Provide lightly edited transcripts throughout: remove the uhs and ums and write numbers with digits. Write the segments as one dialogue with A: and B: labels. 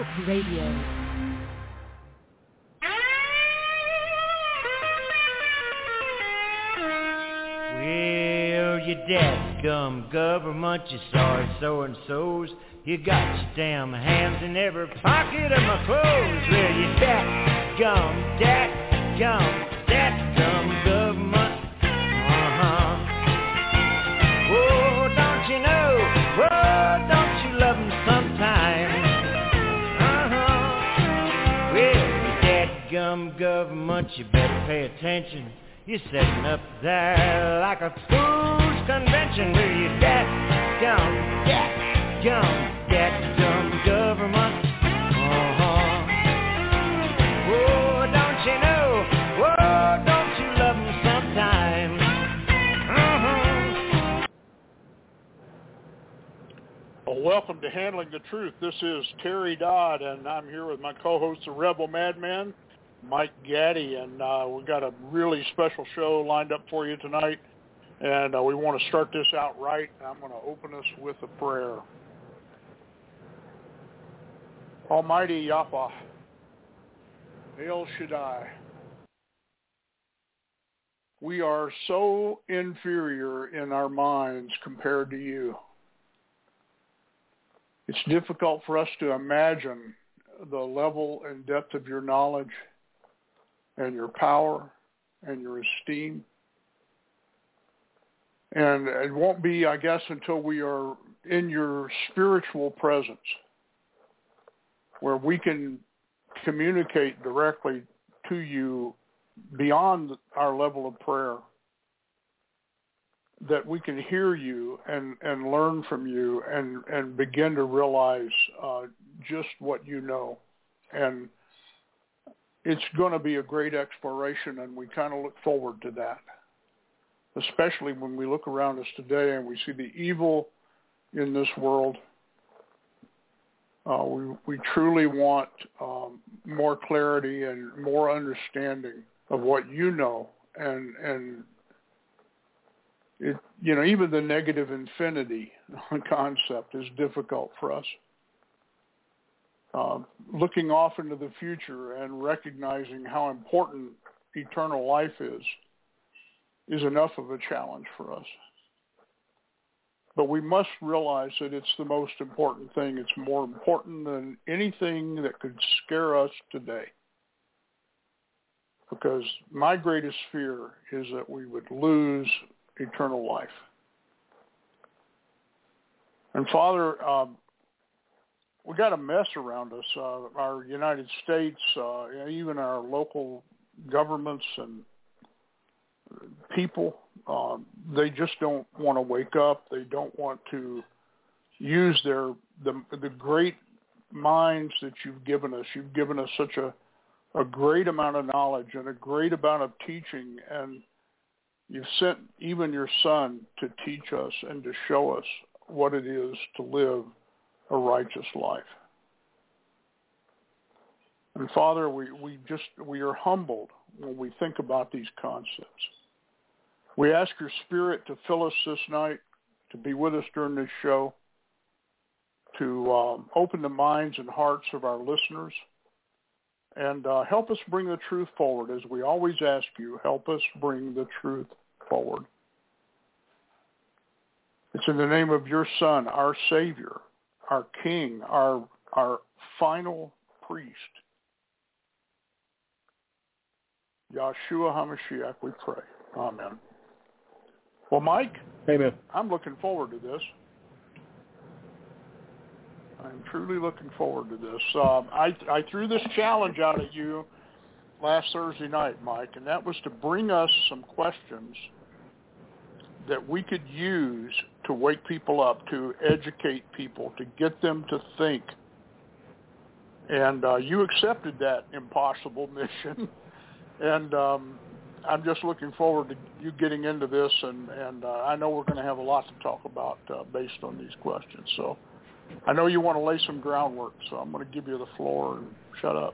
A: Talk Radio.
B: Well, you dadgum government, you sorry so-and-sos. You got your damn hands in every pocket of my clothes. Well, you dadgum government. Oh, don't you know? Oh, don't you love them sometimes? Well, you dadgum government, you better pay attention. You're setting up there like a fool's convention. Where you dadgum government. Oh, don't you know? Oh, don't you love them sometimes?
C: Well, welcome to Handling the Truth. This is Terry Dodd, and I'm here with my co-host, the Rebel Madman, Mike Gaddy, and we've got a really special show lined up for you tonight, and we want to start this out right. I'm going to open us with a prayer. Almighty Yahweh, El Shaddai, we are so inferior in our minds compared to you. It's difficult for us to imagine the level and depth of your knowledge and your power and your esteem. And it won't be, I guess, until we are in your spiritual presence where we can communicate directly to you beyond our level of prayer, that we can hear you and learn from you and begin to realize just what you know. And it's going to be a great exploration, and we kind of look forward to that, especially when we look around us today and we see the evil in this world. We truly want more clarity and more understanding of what you know, and it, you know, even the negative infinity concept is difficult for us. Looking off into the future and recognizing how important eternal life is enough of a challenge for us. But we must realize that it's the most important thing. It's more important than anything that could scare us today. Because my greatest fear is that we would lose eternal life. And Father, we got a mess around us. Our United States, even our local governments and people, they just don't want to wake up. They don't want to use the great minds that you've given us. You've given us such a great amount of knowledge and a great amount of teaching, and you've sent even your Son to teach us and to show us what it is to live a righteous life. And Father, we are humbled when we think about these concepts. We ask your Spirit to fill us this night, to be with us during this show, to open the minds and hearts of our listeners, and help us bring the truth forward. As we always ask you, help us bring the truth forward. It's in the name of your Son, our Savior, our King, our final priest, Yahshua HaMashiach, we pray. Amen. Well, Mike,
D: amen.
C: I'm looking forward to this. I'm truly looking forward to this. I threw this challenge out at you last Thursday night, Mike, and that was to bring us some questions that we could use to wake people up, to educate people, to get them to think. And you accepted that impossible mission. And I'm just looking forward to you getting into this, and I know we're going to have a lot to talk about based on these questions. So I know you want to lay some groundwork, so I'm going to give you the floor and shut up.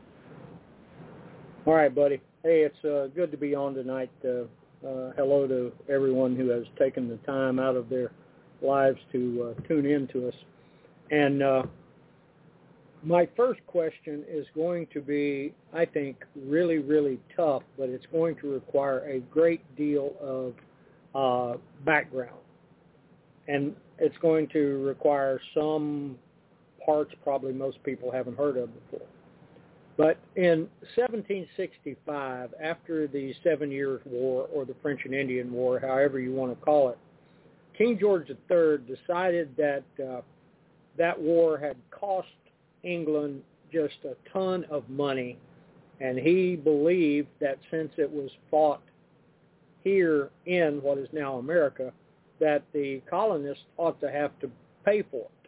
D: All right, buddy. Hey, it's good to be on tonight. Hello to everyone who has taken the time out of their lives to tune in to us. And My first question is going to be, I think, really, really tough, but it's going to require a great deal of background. And it's going to require some parts probably most people haven't heard of before. But in 1765, after the 7 Years' War, or the French and Indian War, however you want to call it, King George III decided that that war had cost England just a ton of money, and he believed that since it was fought here in what is now America, that the colonists ought to have to pay for it.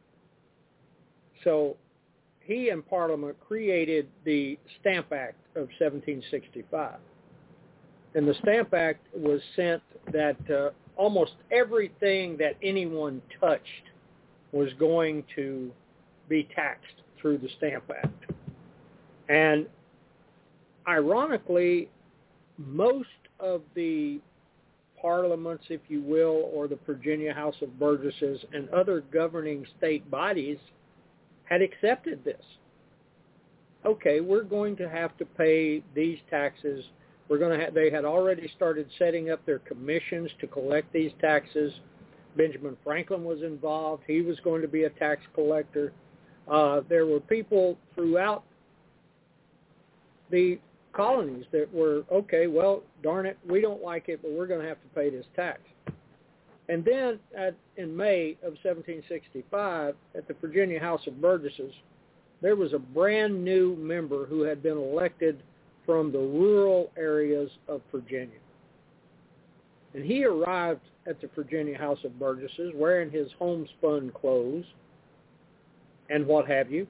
D: So he and Parliament created the Stamp Act of 1765. And the Stamp Act was sent that almost everything that anyone touched was going to be taxed through the Stamp Act. And ironically, most of the parliaments, if you will, or the Virginia House of Burgesses and other governing state bodies had accepted this. Okay, we're going to have to pay these taxes. They had already started setting up their commissions to collect these taxes. Benjamin Franklin was involved. He was going to be a tax collector. There were people throughout the colonies that were, okay, well, darn it, we don't like it, but we're going to have to pay this tax. And then in May of 1765, at the Virginia House of Burgesses, there was a brand new member who had been elected from the rural areas of Virginia. And he arrived at the Virginia House of Burgesses wearing his homespun clothes and what have you.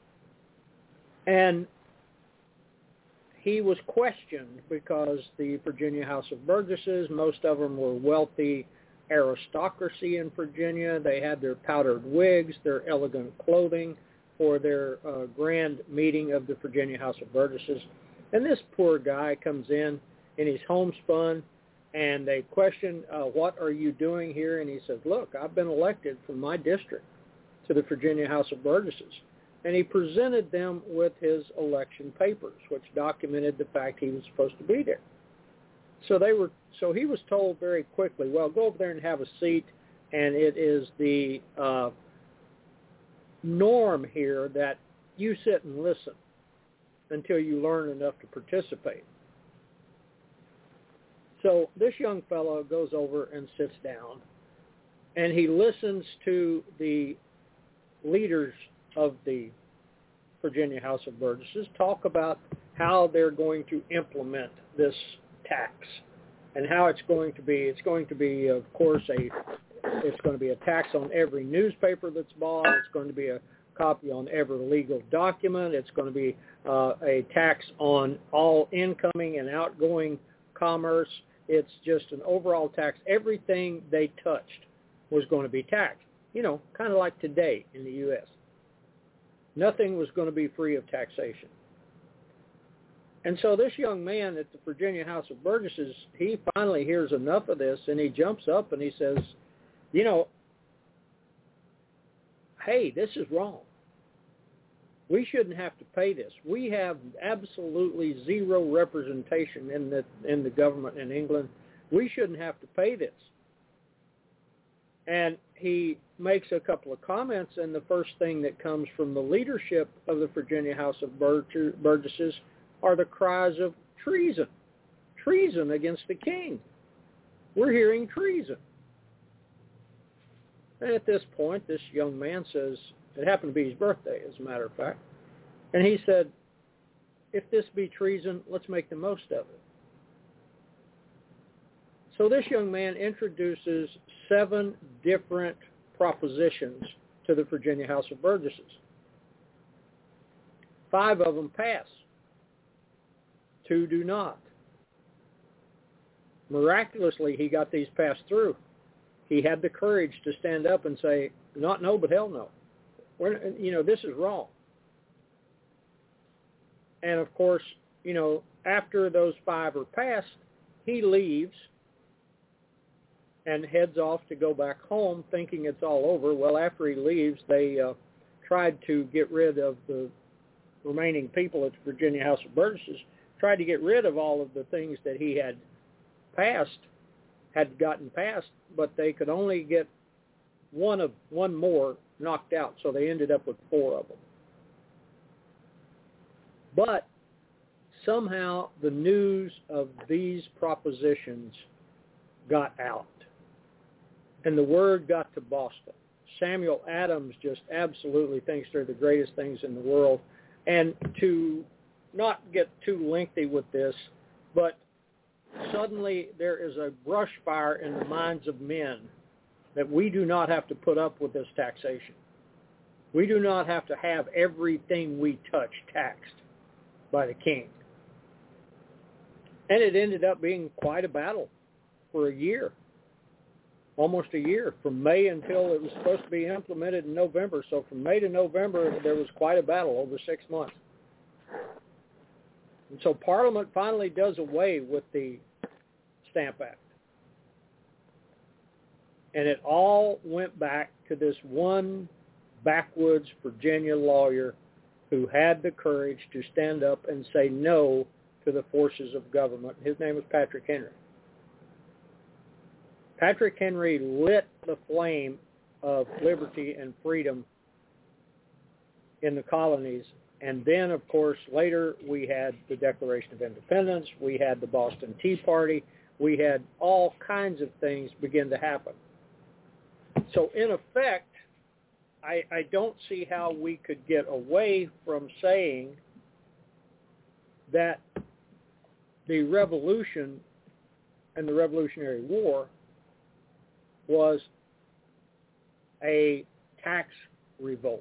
D: And he was questioned because the Virginia House of Burgesses, most of them were wealthy aristocracy in Virginia. They had their powdered wigs, their elegant clothing for their grand meeting of the Virginia House of Burgesses. And this poor guy comes in his homespun, and they question, what are you doing here? And he says, look, I've been elected from my district to the Virginia House of Burgesses. And he presented them with his election papers, which documented the fact he was supposed to be there. So he was told very quickly, well, go over there and have a seat, and it is the norm here that you sit and listen until you learn enough to participate. So this young fellow goes over and sits down, and he listens to the leaders of the Virginia House of Burgesses talk about how they're going to implement this tax and how it's going to be, of course, it's going to be a tax on every newspaper that's bought. It's going to be a copy on every legal document. It's going to be a tax on all incoming and outgoing commerce. It's just an overall tax. Everything they touched was going to be taxed, kind of like today in the U.S. Nothing was going to be free of taxation. And so this young man at the Virginia House of Burgesses, he finally hears enough of this, and he jumps up and he says, hey, this is wrong. We shouldn't have to pay this. We have absolutely zero representation in the government in England. We shouldn't have to pay this. And he makes a couple of comments, and the first thing that comes from the leadership of the Virginia House of Burgesses are the cries of treason. Treason against the king. We're hearing treason. And at this point, this young man says, it happened to be his birthday, as a matter of fact, and he said, if this be treason, let's make the most of it. So this young man introduces 7 different propositions to the Virginia House of Burgesses. 5 of them pass. 2 do not. Miraculously, he got these passed through. He had the courage to stand up and say, not no, but hell no. This is wrong. And of course, after those 5 are passed, he leaves and heads off to go back home thinking it's all over. Well, after he leaves, they tried to get rid of the remaining people at the Virginia House of Burgesses, tried to get rid of all of the things that he had gotten passed, but they could only get one more knocked out, so they ended up with 4 of them. But somehow the news of these propositions got out, and the word got to Boston. Samuel Adams just absolutely thinks they're the greatest things in the world. And to not get too lengthy with this, but suddenly there is a brush fire in the minds of men that we do not have to put up with this taxation. We do not have to have everything we touch taxed by the king. And it ended up being quite a battle for a year, almost a year, from May until it was supposed to be implemented in November. So from May to November, there was quite a battle over 6 months. And so Parliament finally does away with the Stamp Act. And it all went back to this one backwoods Virginia lawyer who had the courage to stand up and say no to the forces of government. His name was Patrick Henry. Patrick Henry lit the flame of liberty and freedom in the colonies. And then, of course, later we had the Declaration of Independence. We had the Boston Tea Party. We had all kinds of things begin to happen. So, in effect, I don't see how we could get away from saying that the Revolution and the Revolutionary War was a tax revolt.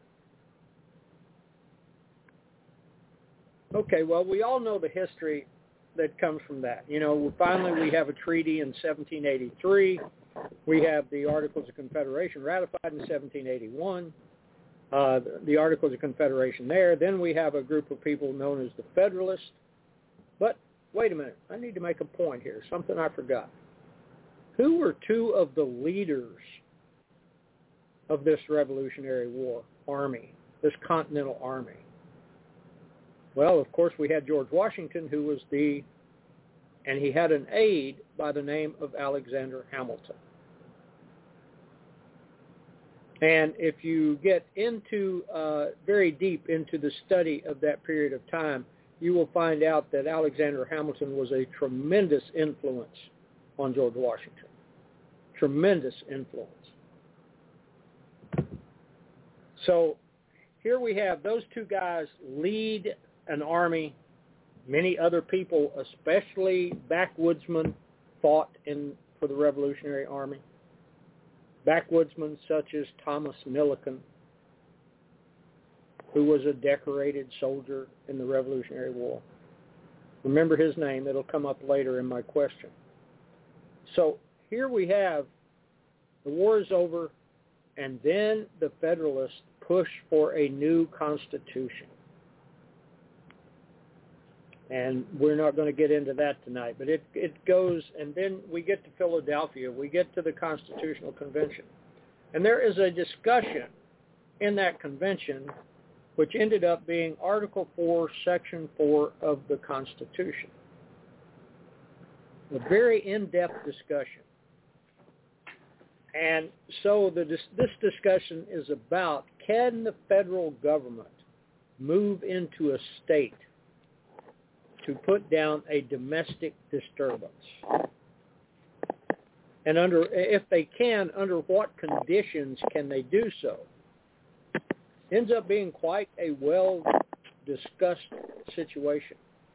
D: Okay, well, we all know the history that comes from that. You know, finally we have a treaty in 1783. We have the Articles of Confederation ratified in 1781. The Articles of Confederation there. Then we have a group of people known as the Federalists. But wait a minute, I need to make a point here, something I forgot. Who were 2 of the leaders of this Revolutionary War army, this Continental Army? Well, of course, we had George Washington, who was and he had an aide by the name of Alexander Hamilton. And if you get into very deep into the study of that period of time, you will find out that Alexander Hamilton was a tremendous influence on George Washington. Tremendous influence. So here we have those 2 guys lead an army. Many other people, especially backwoodsmen, fought for the Revolutionary Army. Backwoodsmen such as Thomas Milliken, who was a decorated soldier in the Revolutionary War. Remember his name. It'll come up later in my question. So here we have the war is over, and then the Federalists push for a new constitution. And we're not going to get into that tonight, but it goes, and then we get to Philadelphia. We get to the Constitutional Convention. And there is a discussion in that convention which ended up being Article 4, Section 4 of the Constitution. A very in-depth discussion. And so this discussion is about, can the federal government move into a state to put down a domestic disturbance? And if they can, under what conditions can they do so? Ends up being quite a well-discussed situation.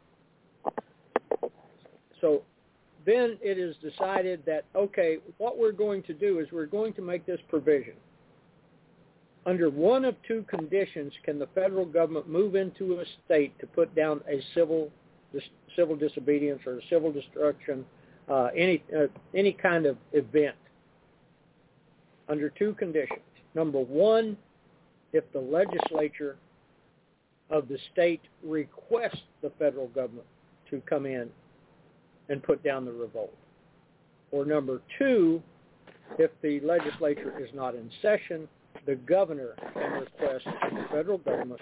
D: So then it is decided that, okay, what we're going to do is we're going to make this provision. Under one of 2 conditions can the federal government move into a state to put down a civil disobedience or civil destruction, any kind of event, under 2 conditions. Number 1, if the legislature of the state requests the federal government to come in and put down the revolt. Or number 2, if the legislature is not in session, the governor can request from the federal government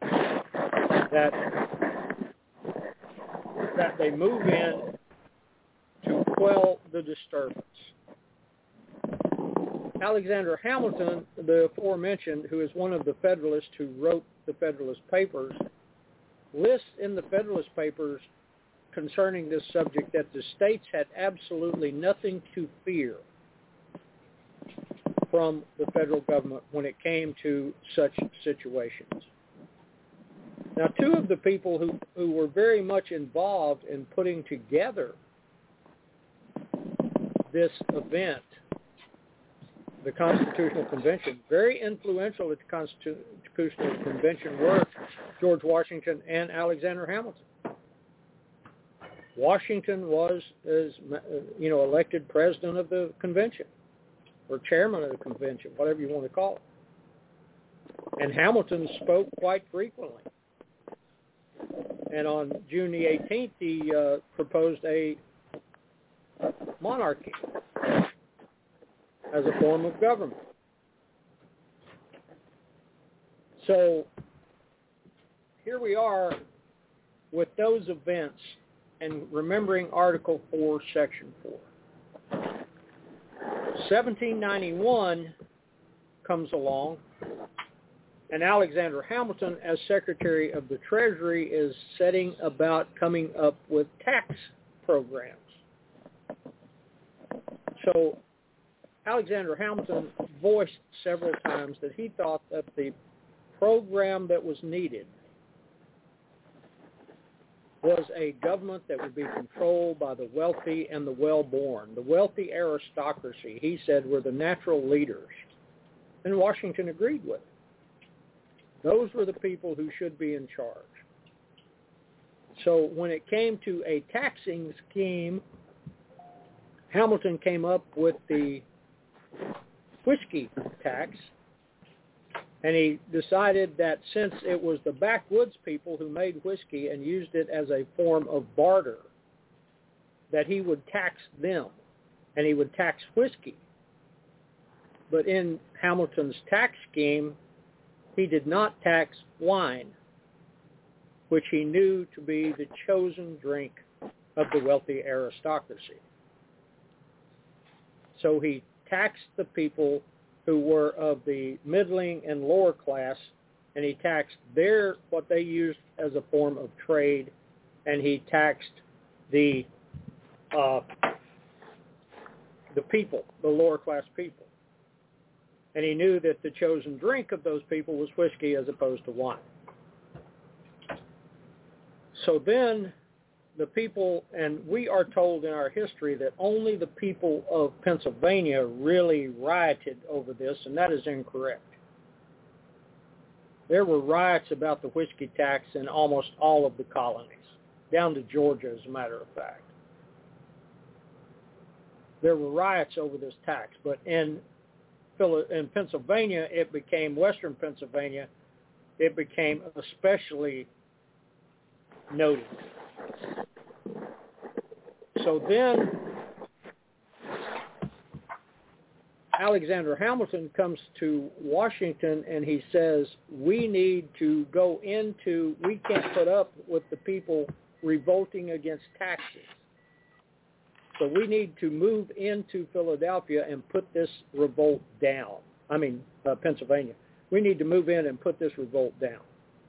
D: that they move in to quell the disturbance. Alexander Hamilton, the aforementioned, who is one of the Federalists who wrote the Federalist Papers, lists in the Federalist Papers concerning this subject that the states had absolutely nothing to fear from the federal government when it came to such situations. Now, two of the people who were very much involved in putting together this event, the Constitutional Convention, very influential at the Constitutional Convention, were George Washington and Alexander Hamilton. Washington was, elected president of the convention, or chairman of the convention, whatever you want to call it. And Hamilton spoke quite frequently. And on June the 18th, he proposed a monarchy as a form of government. So here we are with those events and remembering Article 4, Section 4. 1791 comes along, and Alexander Hamilton, as Secretary of the Treasury, is setting about coming up with tax programs. So Alexander Hamilton voiced several times that he thought that the program that was needed was a government that would be controlled by the wealthy and the well-born. The wealthy aristocracy, he said, were the natural leaders. And Washington agreed with it. Those were the people who should be in charge. So when it came to a taxing scheme, Hamilton came up with the whiskey tax, and he decided that since it was the backwoods people who made whiskey and used it as a form of barter, that he would tax them, and he would tax whiskey. But in Hamilton's tax scheme, he did not tax wine, which he knew to be the chosen drink of the wealthy aristocracy. So he taxed the people who were of the middling and lower class, and he taxed what they used as a form of trade, and he taxed the people, the lower class people. And he knew that the chosen drink of those people was whiskey as opposed to wine. So then the people, and we are told in our history that only the people of Pennsylvania really rioted over this, and that is incorrect. There were riots about the whiskey tax in almost all of the colonies, down to Georgia, as a matter of fact. There were riots over this tax, but in Pennsylvania, Western Pennsylvania, it became especially noted. So then Alexander Hamilton comes to Washington and he says, we can't put up with the people revolting against taxes. So we need to move into Philadelphia and put this revolt down. Pennsylvania. We need to move in and put this revolt down.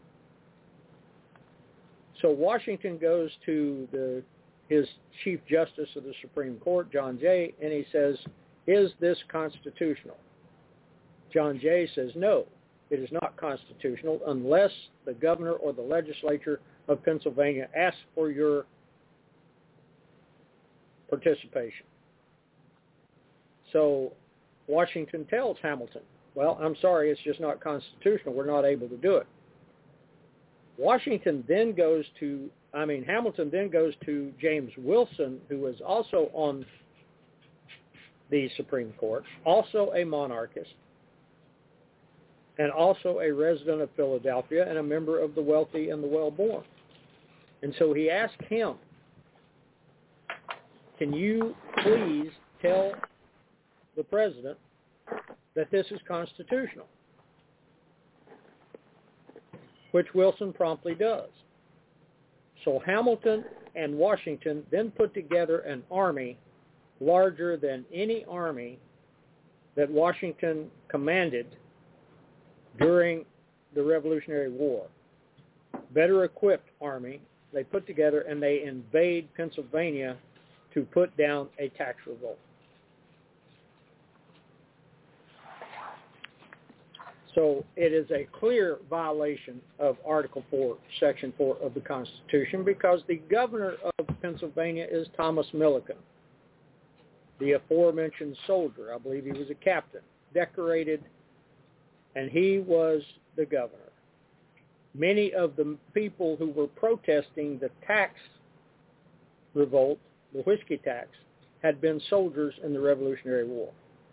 D: So Washington goes to his Chief Justice of the Supreme Court, John Jay, and he says, is this constitutional? John Jay says, no, it is not constitutional unless the governor or the legislature of Pennsylvania asks for your participation. So Washington tells Hamilton, well, I'm sorry, it's just not constitutional. We're not able to do it. Hamilton then goes to James Wilson, who was also on the Supreme Court, also a monarchist, and also a resident of Philadelphia and a member of the wealthy and the well-born. And so he asked him, can you please tell the president that this is constitutional? which Wilson promptly does. So Hamilton and Washington then put together an army larger than any army that Washington commanded during the Revolutionary War. Better equipped army they put together, and they invade Pennsylvania to put down a tax revolt. So it is a clear violation of Article 4, Section 4 of the Constitution, because the governor of Pennsylvania is Thomas Milliken, the aforementioned soldier. I believe he was a captain, decorated, and he was the governor. Many of the people who were protesting the tax revolt, the whiskey tax, had been soldiers in the Revolutionary War.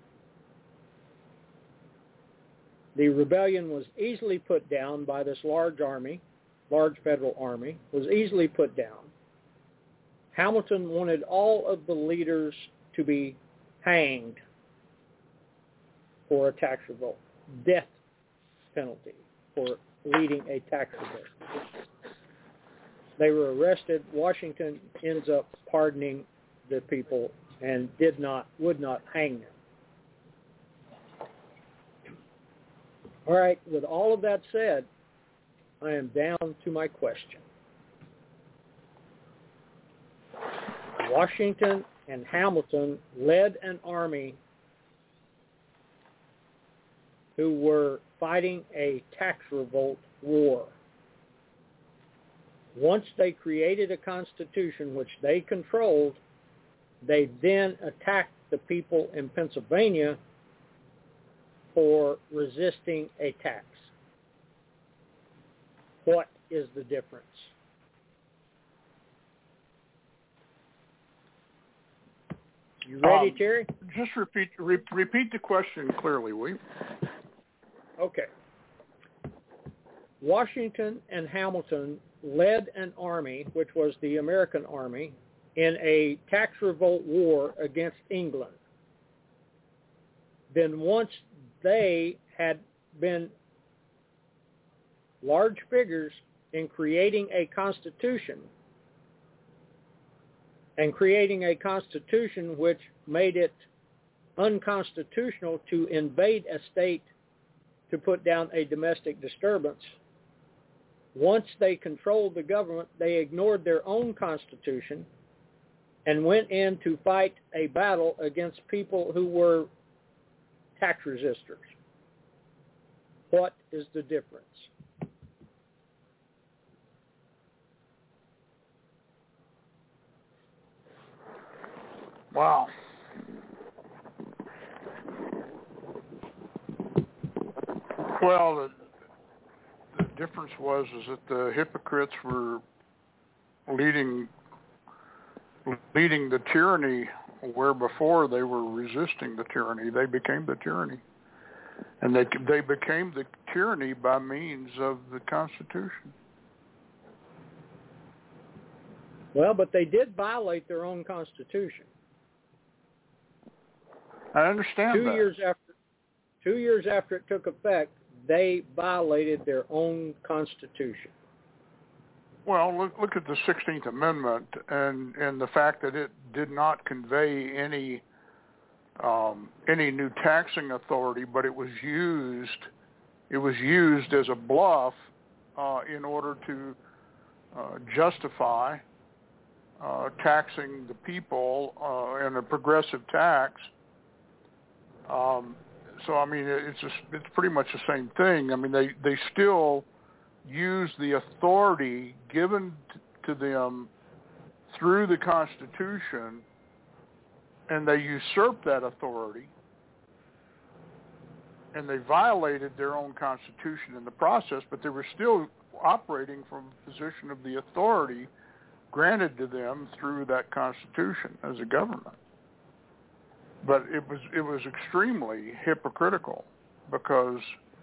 D: The rebellion was easily put down by this large federal army, was easily put down. Hamilton wanted all of the leaders to be hanged for a tax revolt, death penalty for leading a tax revolt. They were arrested. Washington ends up pardoning the people and would not hang them. All right, with all of that said, I am down to my question. Washington and Hamilton led an army who were fighting a tax revolt war. Once they created a constitution which they controlled, they then attacked the people in Pennsylvania for resisting a tax. What is the difference? You ready, Terry?
C: Just repeat the question clearly, will you?
D: Okay. Washington and Hamilton led an army, which was the American army, in a tax revolt war against England. Then once they had been large figures in creating a constitution, and creating a constitution which made it unconstitutional to invade a state to put down a domestic disturbance. Once they controlled the government, they ignored their own constitution and went in to fight a battle against people who were tax resistors. What is the difference?
C: Wow. Well, the difference was that the hypocrites were leading the tyranny, where before they were resisting the tyranny. They became the tyranny, and they became the tyranny by means of the Constitution.
D: Well, but they did violate their own Constitution.
C: I understand that.
D: 2 years after it took effect, they violated their own Constitution.
C: Well, look at the 16th Amendment and the fact that it did not convey any new taxing authority, but it was used as a bluff in order to justify taxing the people in a progressive tax. So I mean, it's pretty much the same thing. I mean, they still use the authority given to them through the Constitution, and they usurp that authority, and they violated their own Constitution in the process, but they were still operating from a position of the authority granted to them through that Constitution as a government. But it was extremely hypocritical, because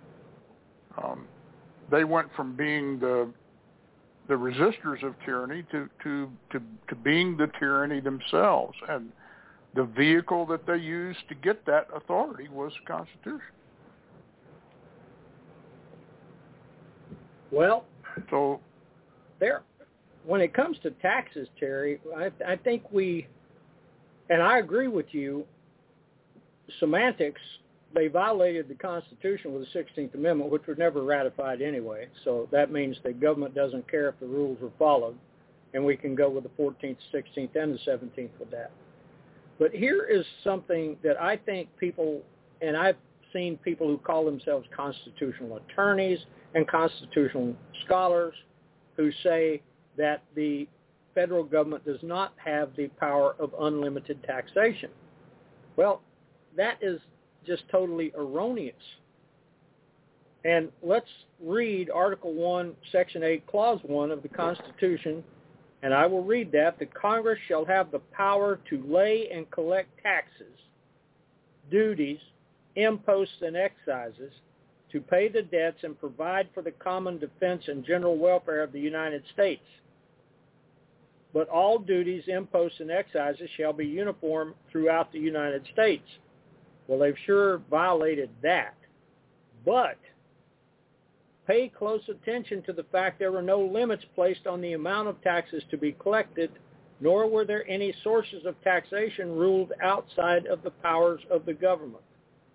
C: they went from being the resistors of tyranny to being the tyranny themselves, and the vehicle that they used to get that authority was the Constitution.
D: Well,
C: So
D: when it comes to taxes, Terry, I think and I agree with you, semantics, they violated the Constitution with the 16th Amendment, which was never ratified anyway. So that means the government doesn't care if the rules are followed, and we can go with the 14th, 16th, and the 17th with that. But here is something that I think people, and I've seen people who call themselves constitutional attorneys and constitutional scholars who say that the federal government does not have the power of unlimited taxation. Well, that is just totally erroneous. And let's read Article 1, Section 8, Clause 1 of the Constitution, and I will read that. The Congress shall have the power to lay and collect taxes, duties, imposts, and excises, to pay the debts and provide for the common defense and general welfare of the United States. But all duties, imposts, and excises shall be uniform throughout the United States. Well, they've sure violated that. But pay close attention to the fact there were no limits placed on the amount of taxes to be collected, nor were there any sources of taxation ruled outside of the powers of the government.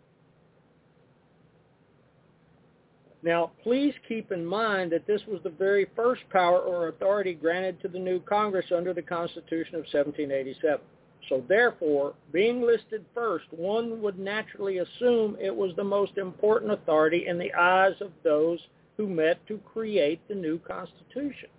D: Now, please keep in mind that this was the very first power or authority granted to the new Congress under the Constitution of 1787. So therefore, being listed first, one would naturally assume it was the most important authority in the eyes of those who met to create the new Constitution.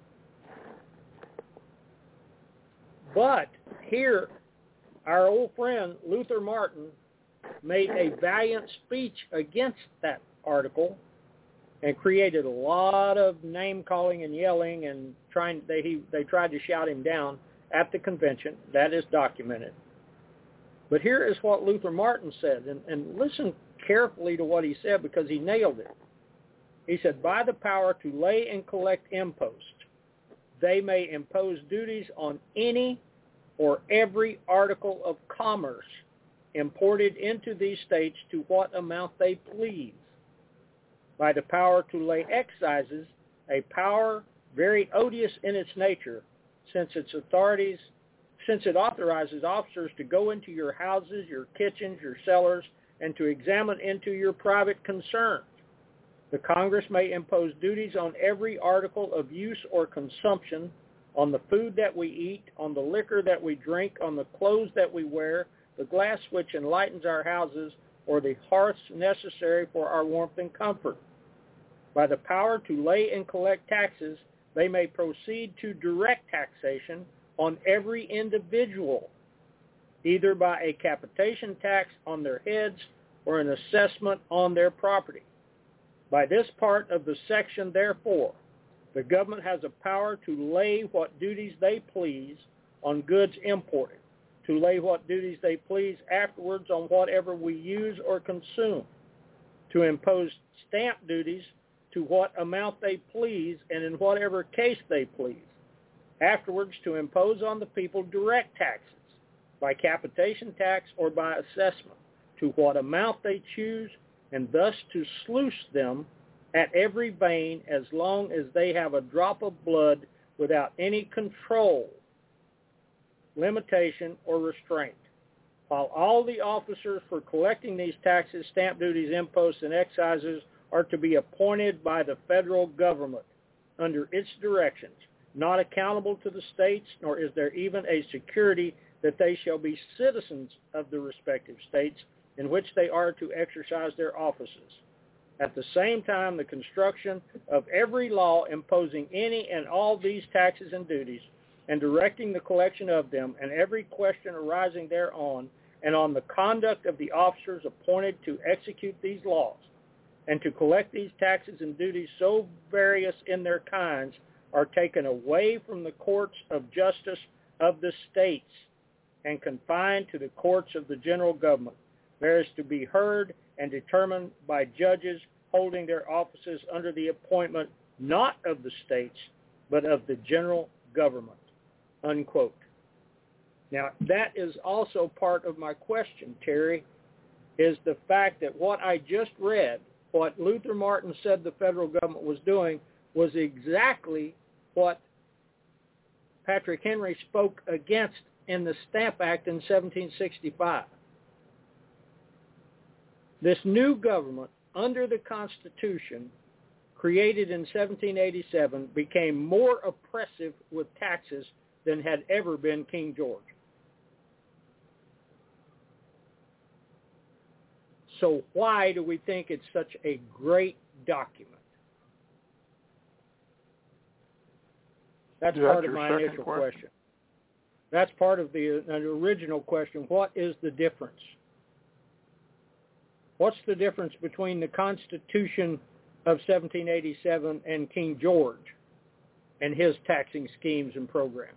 D: But here, our old friend Luther Martin made a valiant speech against that article and created a lot of name-calling and yelling, and they tried to shout him down at the convention. That is documented. But here is what Luther Martin said, and listen carefully to what he said because he nailed it. He said, by the power to lay and collect imposts, they may impose duties on any or every article of commerce imported into these states to what amount they please. By the power to lay excises, a power very odious in its nature, since it authorizes officers to go into your houses, your kitchens, your cellars, and to examine into your private concerns. The Congress may impose duties on every article of use or consumption, on the food that we eat, on the liquor that we drink, on the clothes that we wear, the glass which enlightens our houses, or the hearths necessary for our warmth and comfort. By the power to lay and collect taxes, they may proceed to direct taxation on every individual, either by a capitation tax on their heads or an assessment on their property. By this part of the section, therefore, the government has a power to lay what duties they please on goods imported, to lay what duties they please afterwards on whatever we use or consume, to impose stamp duties to what amount they please and in whatever case they please, afterwards to impose on the people direct taxes, by capitation tax or by assessment, to what amount they choose, and thus to sluice them at every vein as long as they have a drop of blood without any control, limitation, or restraint. While all the officers for collecting these taxes, stamp duties, imposts, and excises are to be appointed by the federal government under its directions, not accountable to the states, nor is there even a security that they shall be citizens of the respective states in which they are to exercise their offices. At the same time, the construction of every law imposing any and all these taxes and duties, and directing the collection of them, and every question arising thereon, and on the conduct of the officers appointed to execute these laws, and to collect these taxes and duties so various in their kinds, are taken away from the courts of justice of the states and confined to the courts of the general government. There is to be heard and determined by judges holding their offices under the appointment not of the states, but of the general government, unquote. Now, that is also part of my question, Terry, is the fact that what I just read, what Luther Martin said the federal government was doing, was exactly what Patrick Henry spoke against in the Stamp Act in 1765. This new government under the Constitution created in 1787 became more oppressive with taxes than had ever been King George. So why do we think it's such a great document? That's part of my initial question. That's part of the original question. What is the difference? What's the difference between the Constitution of 1787 and King George and his taxing schemes and programs?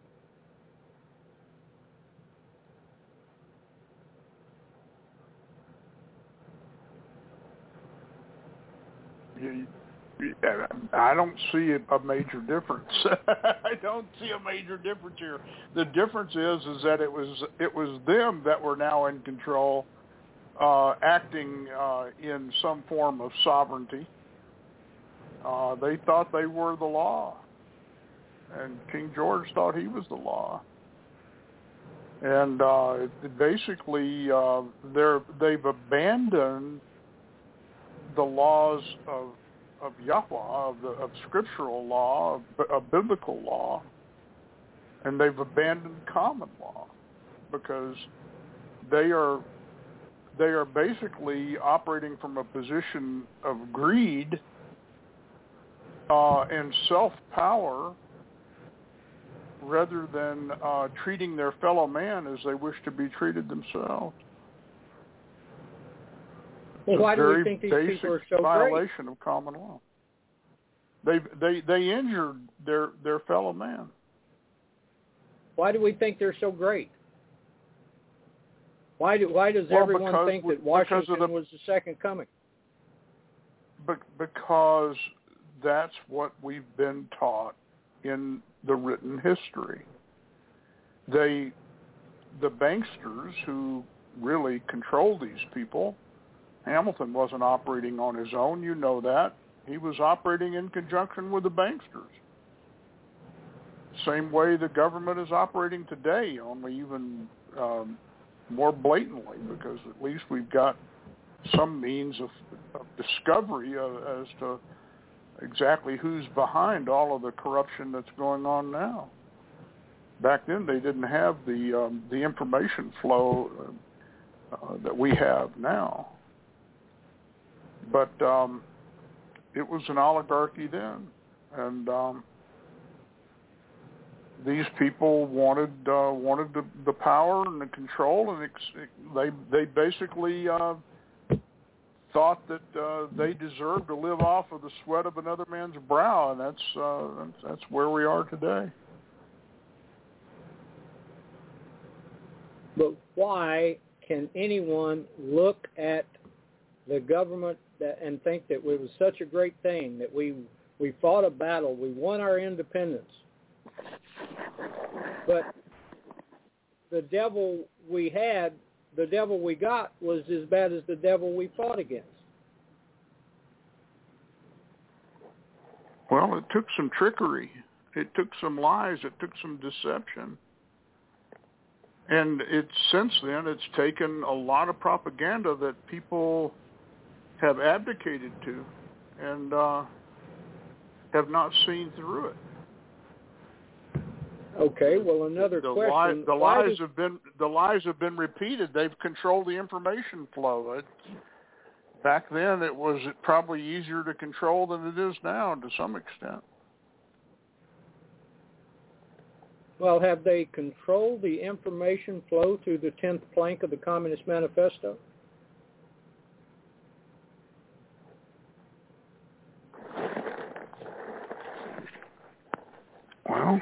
C: I don't see a major difference. I don't see a major difference here. The difference is that it was them that were now in control, acting in some form of sovereignty. They thought they were the law, and King George thought he was the law. And basically, they've abandoned the laws of Yahweh, of scriptural law, of biblical law, and they've abandoned common law because they are basically operating from a position of greed and self-power rather than treating their fellow man as they wish to be treated themselves.
D: Well, why do we think these people are so
C: violation
D: great?
C: of common law. They injured their fellow man.
D: Why do we think they're so great? Why does everyone think that Washington was the second coming?
C: Because that's what we've been taught in the written history. The banksters who really control these people. Hamilton wasn't operating on his own, you know that. He was operating in conjunction with the banksters. Same way the government is operating today, only even more blatantly, because at least we've got some means of discovery as to exactly who's behind all of the corruption that's going on now. Back then, they didn't have the information flow that we have now. But it was an oligarchy then, and these people wanted the power and the control, and they basically thought that they deserved to live off of the sweat of another man's brow, and that's where we are today.
D: But why can anyone look at the government and think that it was such a great thing, that we fought a battle, we won our independence, but the devil we got was as bad as the devil we fought against?
C: Well, it took some trickery. It took some lies. It took some deception. And since then, it's taken a lot of propaganda that people have abdicated to and have not seen through it.
D: Okay, well, another question.
C: The lies have been repeated. They've controlled the information flow. Back then, it was probably easier to control than it is now, to some extent.
D: Well, have they controlled the information flow through the 10th plank of the Communist Manifesto?
C: Well,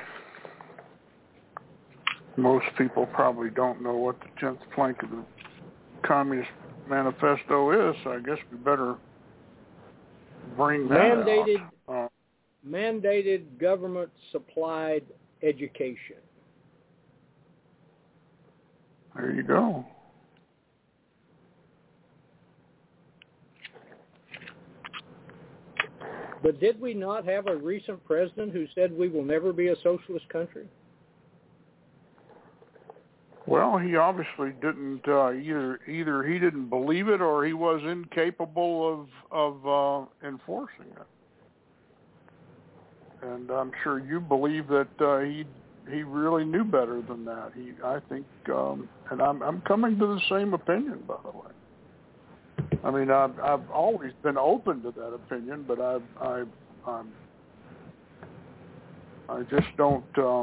C: most people probably don't know what the 10th plank of the Communist Manifesto is, so I guess we better bring that out.
D: Mandated government-supplied education.
C: There you go.
D: But did we not have a recent president who said we will never be a socialist country?
C: Well, he obviously didn't. Either he didn't believe it, or he was incapable of enforcing it. And I'm sure you believe that he really knew better than that. I think, and I'm coming to the same opinion, by the way. I mean, I've always been open to that opinion, but I just don't.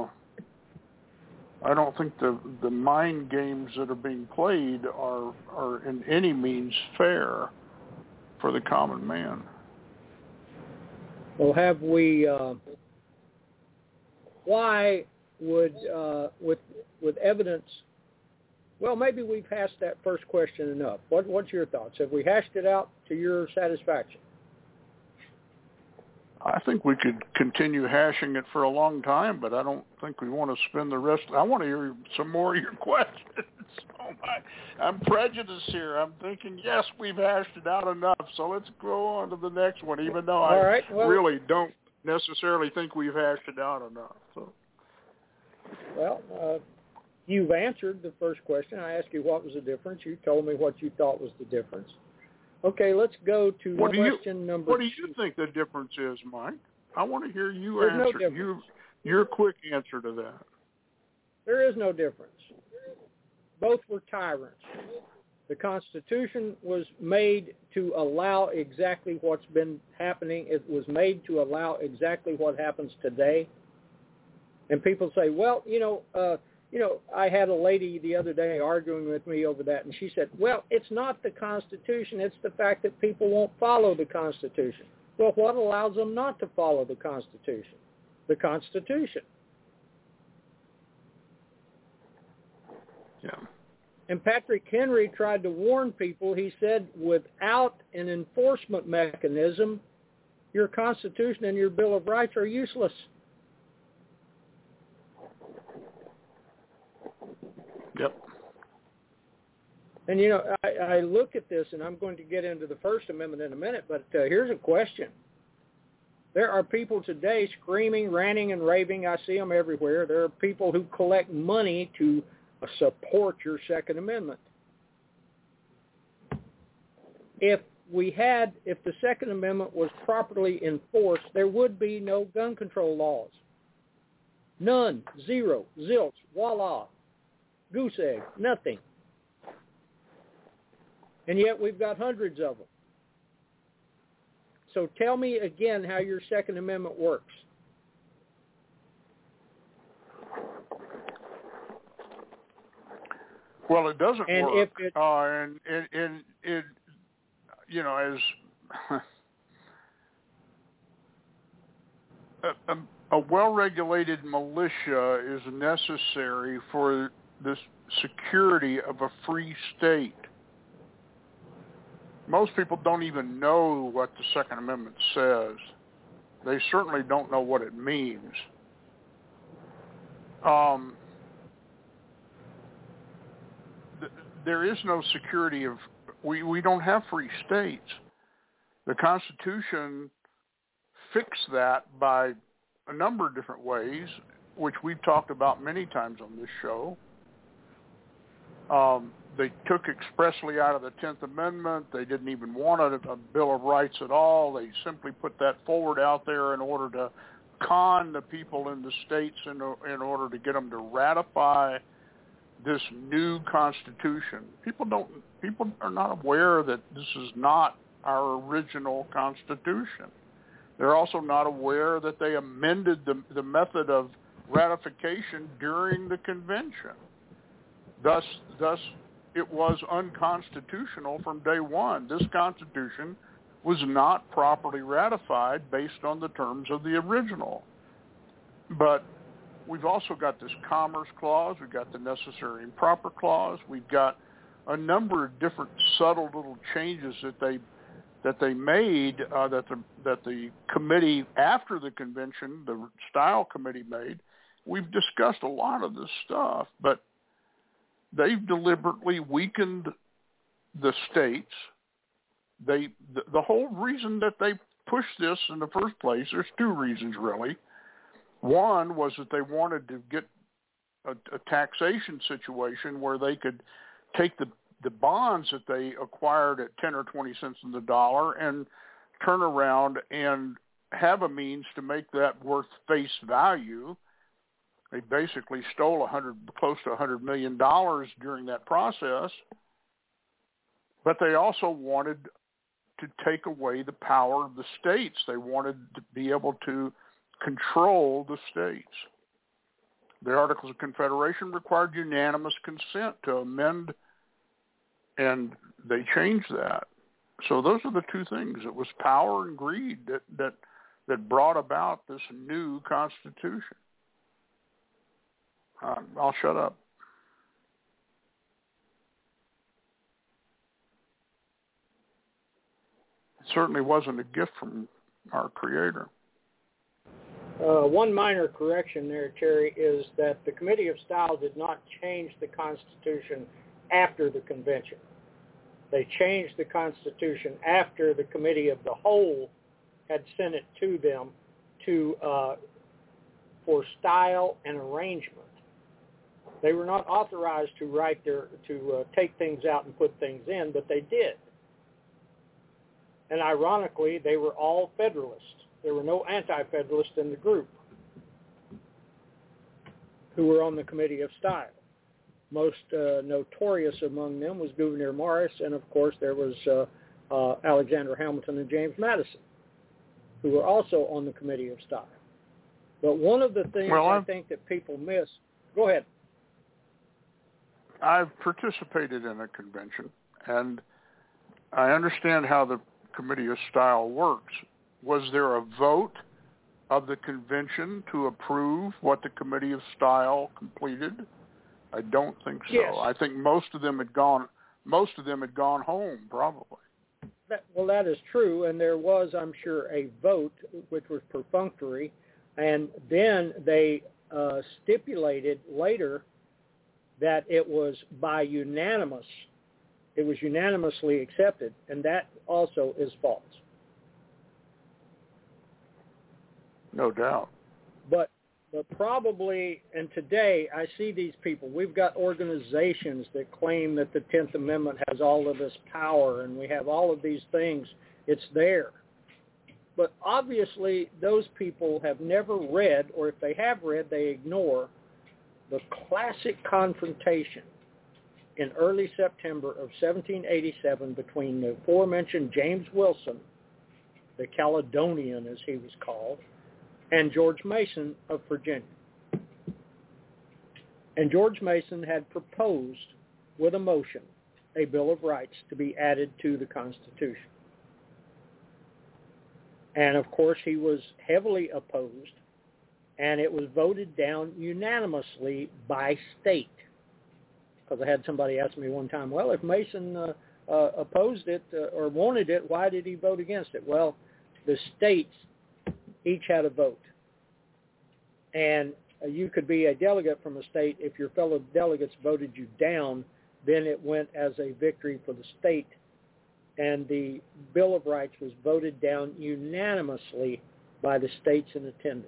C: I don't think the mind games that are being played are in any means fair for the common man.
D: Well, have we? Why would with evidence? Well, maybe we've hashed that first question enough. What's your thoughts? Have we hashed it out to your satisfaction?
C: I think we could continue hashing it for a long time, but I don't think we want to spend the rest. I want to hear some more of your questions. I'm prejudiced here. I'm thinking, yes, we've hashed it out enough, so let's go on to the next one, even though really don't necessarily think we've hashed it out enough. So.
D: Well, you've answered the first question. I asked you what was the difference. You told me what you thought was the difference. Okay, let's go to question number 2.
C: What do you think the difference is, Mike? I want to hear you answer.
D: No
C: your quick answer to that.
D: There is no difference. Both were tyrants. The Constitution was made to allow exactly what's been happening. It was made to allow exactly what happens today. And people say, well, I had a lady the other day arguing with me over that, and she said, well, it's not the Constitution, it's the fact that people won't follow the Constitution. Well, what allows them not to follow the Constitution? The Constitution.
C: Yeah.
D: And Patrick Henry tried to warn people. He said, without an enforcement mechanism, your Constitution and your Bill of Rights are useless.
C: Yep.
D: And, I look at this, and I'm going to get into the First Amendment in a minute, but here's a question. There are people today screaming, ranting, and raving. I see them everywhere. There are people who collect money to support your Second Amendment. If the Second Amendment was properly enforced, there would be no gun control laws. None. Zero. Zilch. Voila. Goose egg. Nothing. And yet we've got hundreds of them. So tell me again how your Second Amendment works.
C: Well, it doesn't
D: and
C: work.
D: If it,
C: and it, as a well-regulated militia is necessary for the security of a free state. Most people don't even know what the Second Amendment says. They certainly don't know what it means. There is no security of, we don't have free states. The Constitution fixed that by a number of different ways, which we've talked about many times on this show. They took expressly out of the 10th Amendment. They didn't even want a Bill of Rights at all. They simply put that forward out there in order to con the people in the states in order to get them to ratify this new Constitution. People are not aware that this is not our original Constitution. They're also not aware that they amended the method of ratification during the convention. Thus, it was unconstitutional from day one. This Constitution was not properly ratified based on the terms of the original. But we've also got this Commerce Clause. We've got the Necessary and Proper Clause. We've got a number of different subtle little changes that they made that the committee after the convention, the Style Committee made. We've discussed a lot of this stuff, but they've deliberately weakened the states. The whole reason that they push this in the first place, there's two reasons really. One was that they wanted to get a taxation situation where they could take the bonds that they acquired at 10 or 20 cents on the dollar and turn around and have a means to make that worth face value. They basically stole close to $100 million during that process, but they also wanted to take away the power of the states. They wanted to be able to control the states. The Articles of Confederation required unanimous consent to amend, and they changed that. So those are the two things. It was power and greed that brought about this new Constitution. I'll shut up. It certainly wasn't a gift from our Creator.
D: One minor correction there, Terry, is that the Committee of Style did not change the Constitution after the convention. They changed the Constitution after the Committee of the Whole had sent it to them for style and arrangement. They were not authorized to take things out and put things in, but they did. And ironically, they were all Federalists. There were no anti-Federalists in the group who were on the Committee of Style. Most notorious among them was Gouverneur Morris, and of course there was Alexander Hamilton and James Madison, who were also on the Committee of Style. But one of the things I think that people miss, go ahead.
C: I've participated in a convention, and I understand how the Committee of Style works. Was there a vote of the convention to approve what the Committee of Style completed? I don't think so.
D: Yes.
C: I think most of them had gone home, probably.
D: That is true, and there was, I'm sure, a vote which was perfunctory, and then they stipulated later that it was it was unanimously accepted, and that also is false.
C: No doubt.
D: But probably, and today I see these people, we've got organizations that claim that the 10th Amendment has all of this power and we have all of these things. It's there. But obviously those people have never read, or if they have read, they ignore the classic confrontation in early September of 1787 between the aforementioned James Wilson, the Caledonian as he was called, and George Mason of Virginia. And George Mason had proposed with a motion a Bill of Rights to be added to the Constitution. And of course he was heavily opposed, and it was voted down unanimously by state. Because I had somebody ask me one time, well, if Mason opposed it or wanted it, why did he vote against it? Well, the states each had a vote. And you could be a delegate from a state. If your fellow delegates voted you down, then it went as a victory for the state. And the Bill of Rights was voted down unanimously by the states in attendance.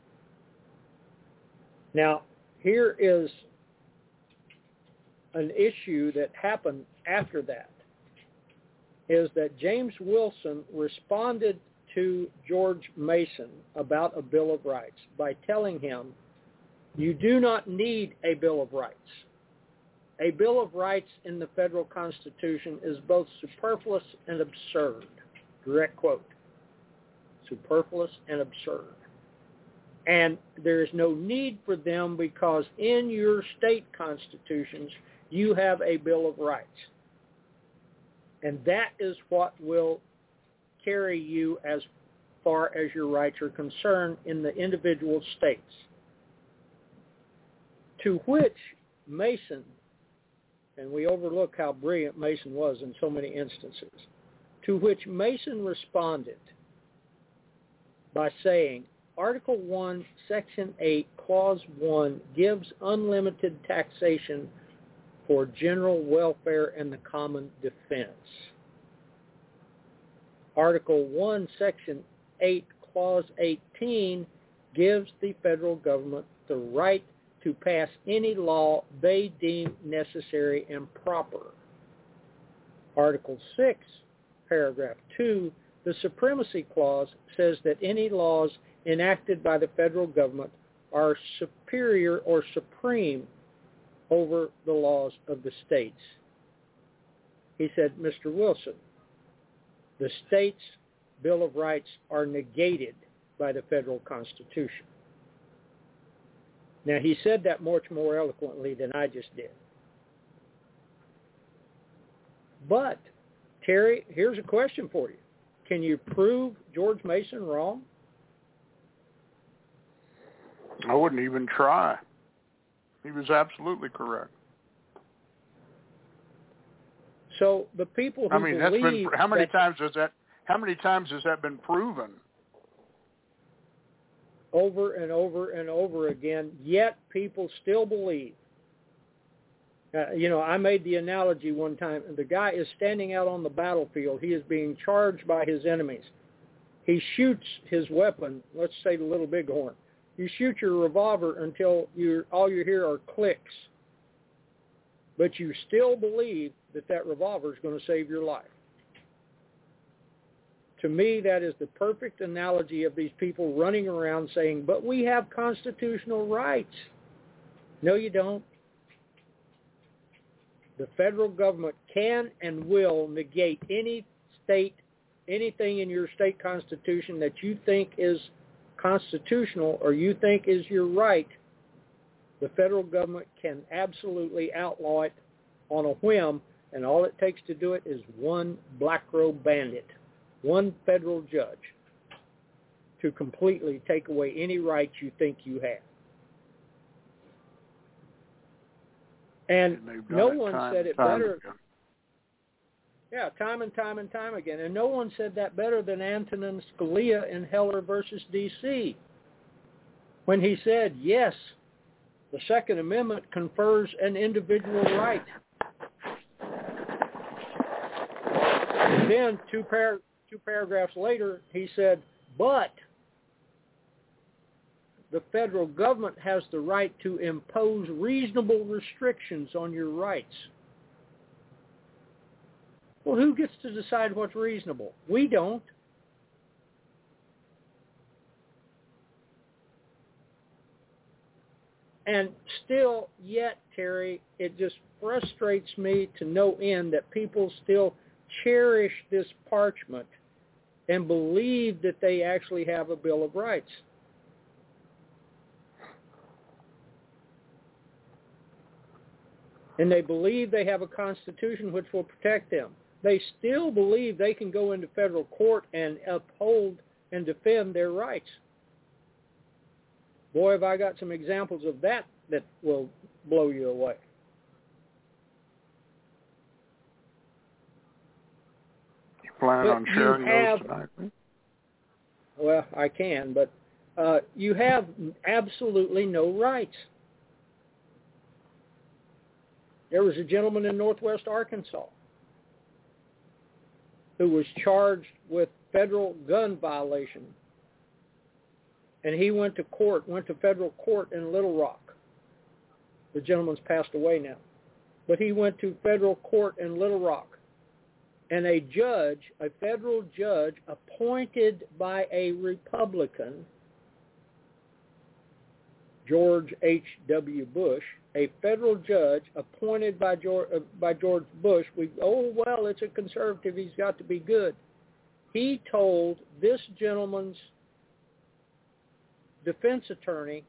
D: Now, here is an issue that happened after that, is that James Wilson responded to George Mason about a Bill of Rights by telling him, you do not need a Bill of Rights. A Bill of Rights in the federal Constitution is both superfluous and absurd. Direct quote. Superfluous and absurd. And there is no need for them because in your state constitutions, you have a Bill of Rights. And that is what will carry you as far as your rights are concerned in the individual states. To which Mason, and we overlook how brilliant Mason was in so many instances, to which Mason responded by saying, Article 1, Section 8, Clause 1 gives unlimited taxation for general welfare and the common defense. Article 1, Section 8, Clause 18 gives the federal government the right to pass any law they deem necessary and proper. Article 6, Paragraph 2, the Supremacy Clause says that any laws enacted by the federal government are superior or supreme over the laws of the states. He said, Mr. Wilson, the states' Bill of Rights are negated by the federal Constitution. Now, he said that much more eloquently than I just did. But, Terry, here's a question for you. Can you prove George Mason wrong?
C: I wouldn't even try. He was absolutely correct.
D: So the people who believe
C: that's been, how many times has that been proven?
D: Over and over and over again, yet people still believe. I made the analogy one time. The guy is standing out on the battlefield. He is being charged by his enemies. He shoots his weapon, let's say the Little Bighorn. You shoot your revolver until all you hear are clicks. But you still believe that revolver is going to save your life. To me, that is the perfect analogy of these people running around saying, but we have constitutional rights. No, you don't. The federal government can and will negate anything in your state constitution that you think is constitutional or you think is your right. The federal government can absolutely outlaw it on a whim, and all it takes to do it is one black robe bandit, one federal judge, to completely take away any rights you think you have. And no one said it better. Yeah, time and time and time again. And no one said that better than Antonin Scalia in Heller versus D.C. when he said, yes, the Second Amendment confers an individual right. And then two paragraphs later, he said, but the federal government has the right to impose reasonable restrictions on your rights. Well, who gets to decide what's reasonable? We don't. And still, yet, Terry, it just frustrates me to no end that people still cherish this parchment and believe that they actually have a Bill of Rights. And they believe they have a Constitution which will protect them. They still believe they can go into federal court and uphold and defend their rights. Boy, have I got some examples of that will blow you away.
C: You plan on sharing those tonight?
D: Well, I can, but you have absolutely no rights. There was a gentleman in Northwest Arkansas who was charged with federal gun violation. And he went to federal court in Little Rock. The gentleman's passed away now. But he went to federal court in Little Rock. And a federal judge appointed by a Republican, George H.W. Bush, a federal judge appointed by George Bush, it's a conservative, he's got to be good. He told this gentleman's defense attorney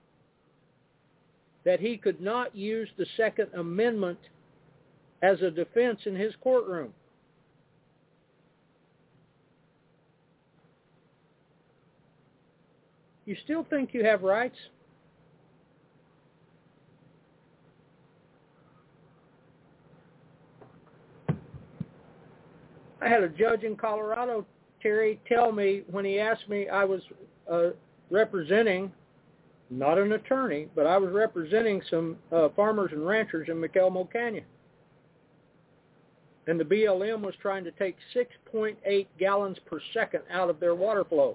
D: that he could not use the Second Amendment as a defense in his courtroom. You still think you have rights? I had a judge in Colorado, Terry, tell me when he asked me, I was representing, not an attorney, but I was representing some farmers and ranchers in McElmo Canyon. and the BLM was trying to take 6.8 gallons per second out of their water flow.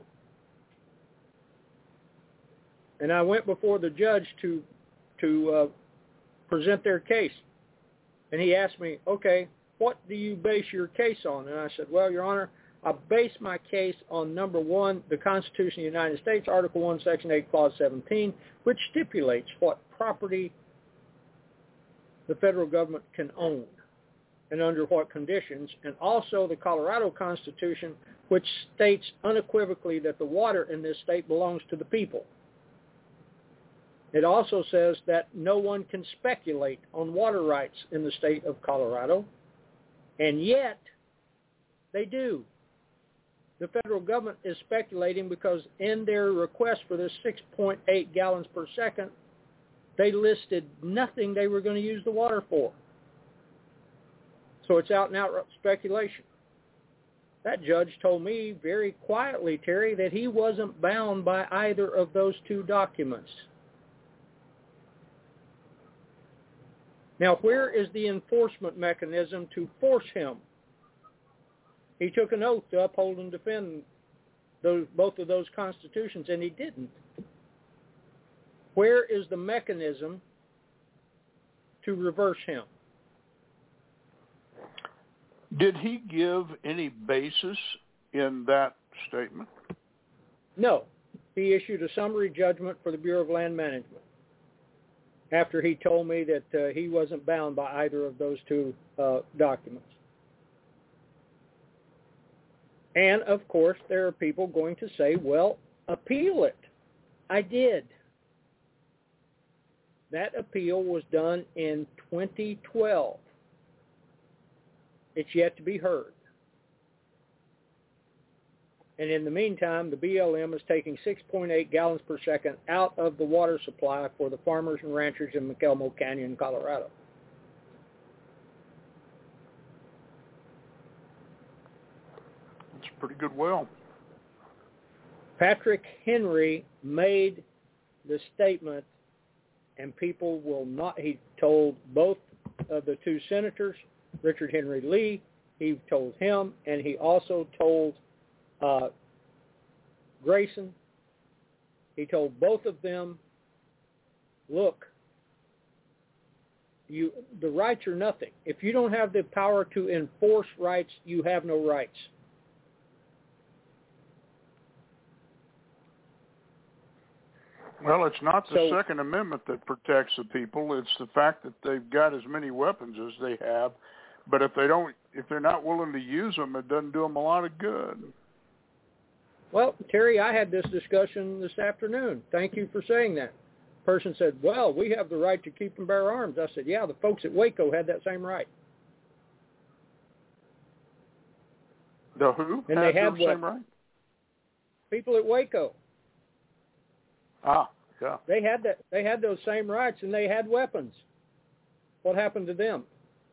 D: And I went before the judge to present their case. And he asked me, okay, what do you base your case on? And I said, well, Your Honor, I base my case on, number one, the Constitution of the United States, Article 1, Section 8, Clause 17, which stipulates what property the federal government can own and under what conditions, and also the Colorado Constitution, which states unequivocally that the water in this state belongs to the people. It also says that no one can speculate on water rights in the state of Colorado, and yet they do. The federal government is speculating because in their request for this 6.8 gallons per second, they listed nothing they were going to use the water for. So it's out and out speculation. That judge told me very quietly, Terry, that he wasn't bound by either of those two documents. Now, where is the enforcement mechanism to force him? He took an oath to uphold and defend both of those constitutions, and he didn't. Where is the mechanism to reverse him?
C: Did he give any basis in that statement?
D: No. He issued a summary judgment for the Bureau of Land Management after he told me that he wasn't bound by either of those two documents. And, of course, there are people going to say, well, appeal it. I did. That appeal was done in 2012. It's yet to be heard. And in the meantime, the BLM is taking 6.8 gallons per second out of the water supply for the farmers and ranchers in McElmo Canyon, Colorado.
C: That's a pretty good well.
D: Patrick Henry made the statement, and people will not, he told both of the two senators, Richard Henry Lee, he told him, and he also told Grayson. He told both of them, look, the rights are nothing. If you don't have the power to enforce rights, you have no rights.
C: Well, it's not the Second Amendment that protects the people. It's the fact that they've got as many weapons as they have. But if they're not willing to use them, it doesn't do them a lot of good.
D: Well, Terry, I had this discussion this afternoon. Thank you for saying that. Person said, well, we have the right to keep and bear arms. I said, yeah, the folks at Waco had that same right.
C: The who?
D: And they had
C: the same right?
D: People at Waco.
C: Ah, yeah.
D: They had those same rights, and they had weapons. What happened to them?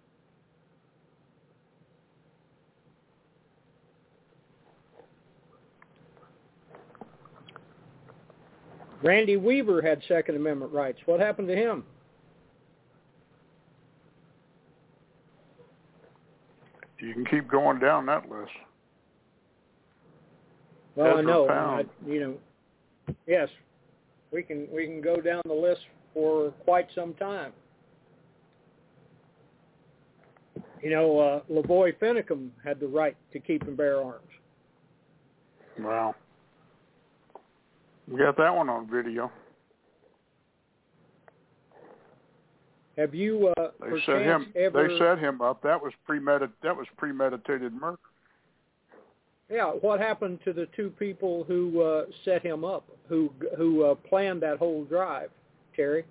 D: Randy Weaver had Second Amendment rights. What happened to him?
C: You can keep going down that list.
D: Well, I know. Yes, we can go down the list for quite some time. Lavoy Finicum had the right to keep and bear arms.
C: Wow. We got that one on video.
D: Have you?
C: They set him up. That was premeditated murder.
D: Yeah. What happened to the two people who set him up? Who planned that whole drive, Terry?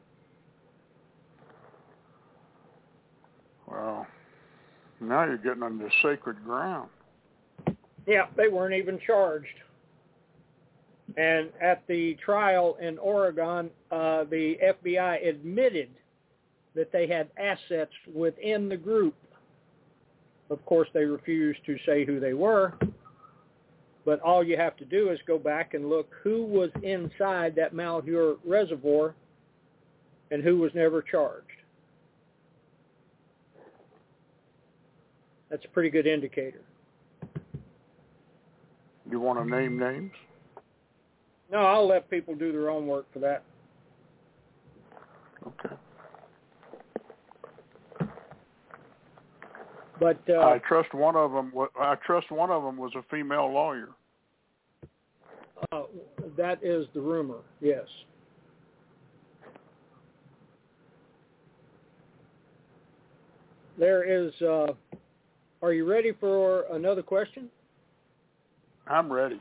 C: Well, now you're getting into sacred ground.
D: Yeah, they weren't even charged. And at the trial in Oregon, the FBI admitted that they had assets within the group. Of course, they refused to say who they were, but all you have to do is go back and look who was inside that Malheur Reservoir and who was never charged. That's a pretty good indicator.
C: You want to name names?
D: No, I'll let people do their own work for that.
C: Okay.
D: But
C: I trust one of them. I trust one of them was a female lawyer.
D: That is the rumor. Yes. There is. Are you ready for another question?
C: I'm ready.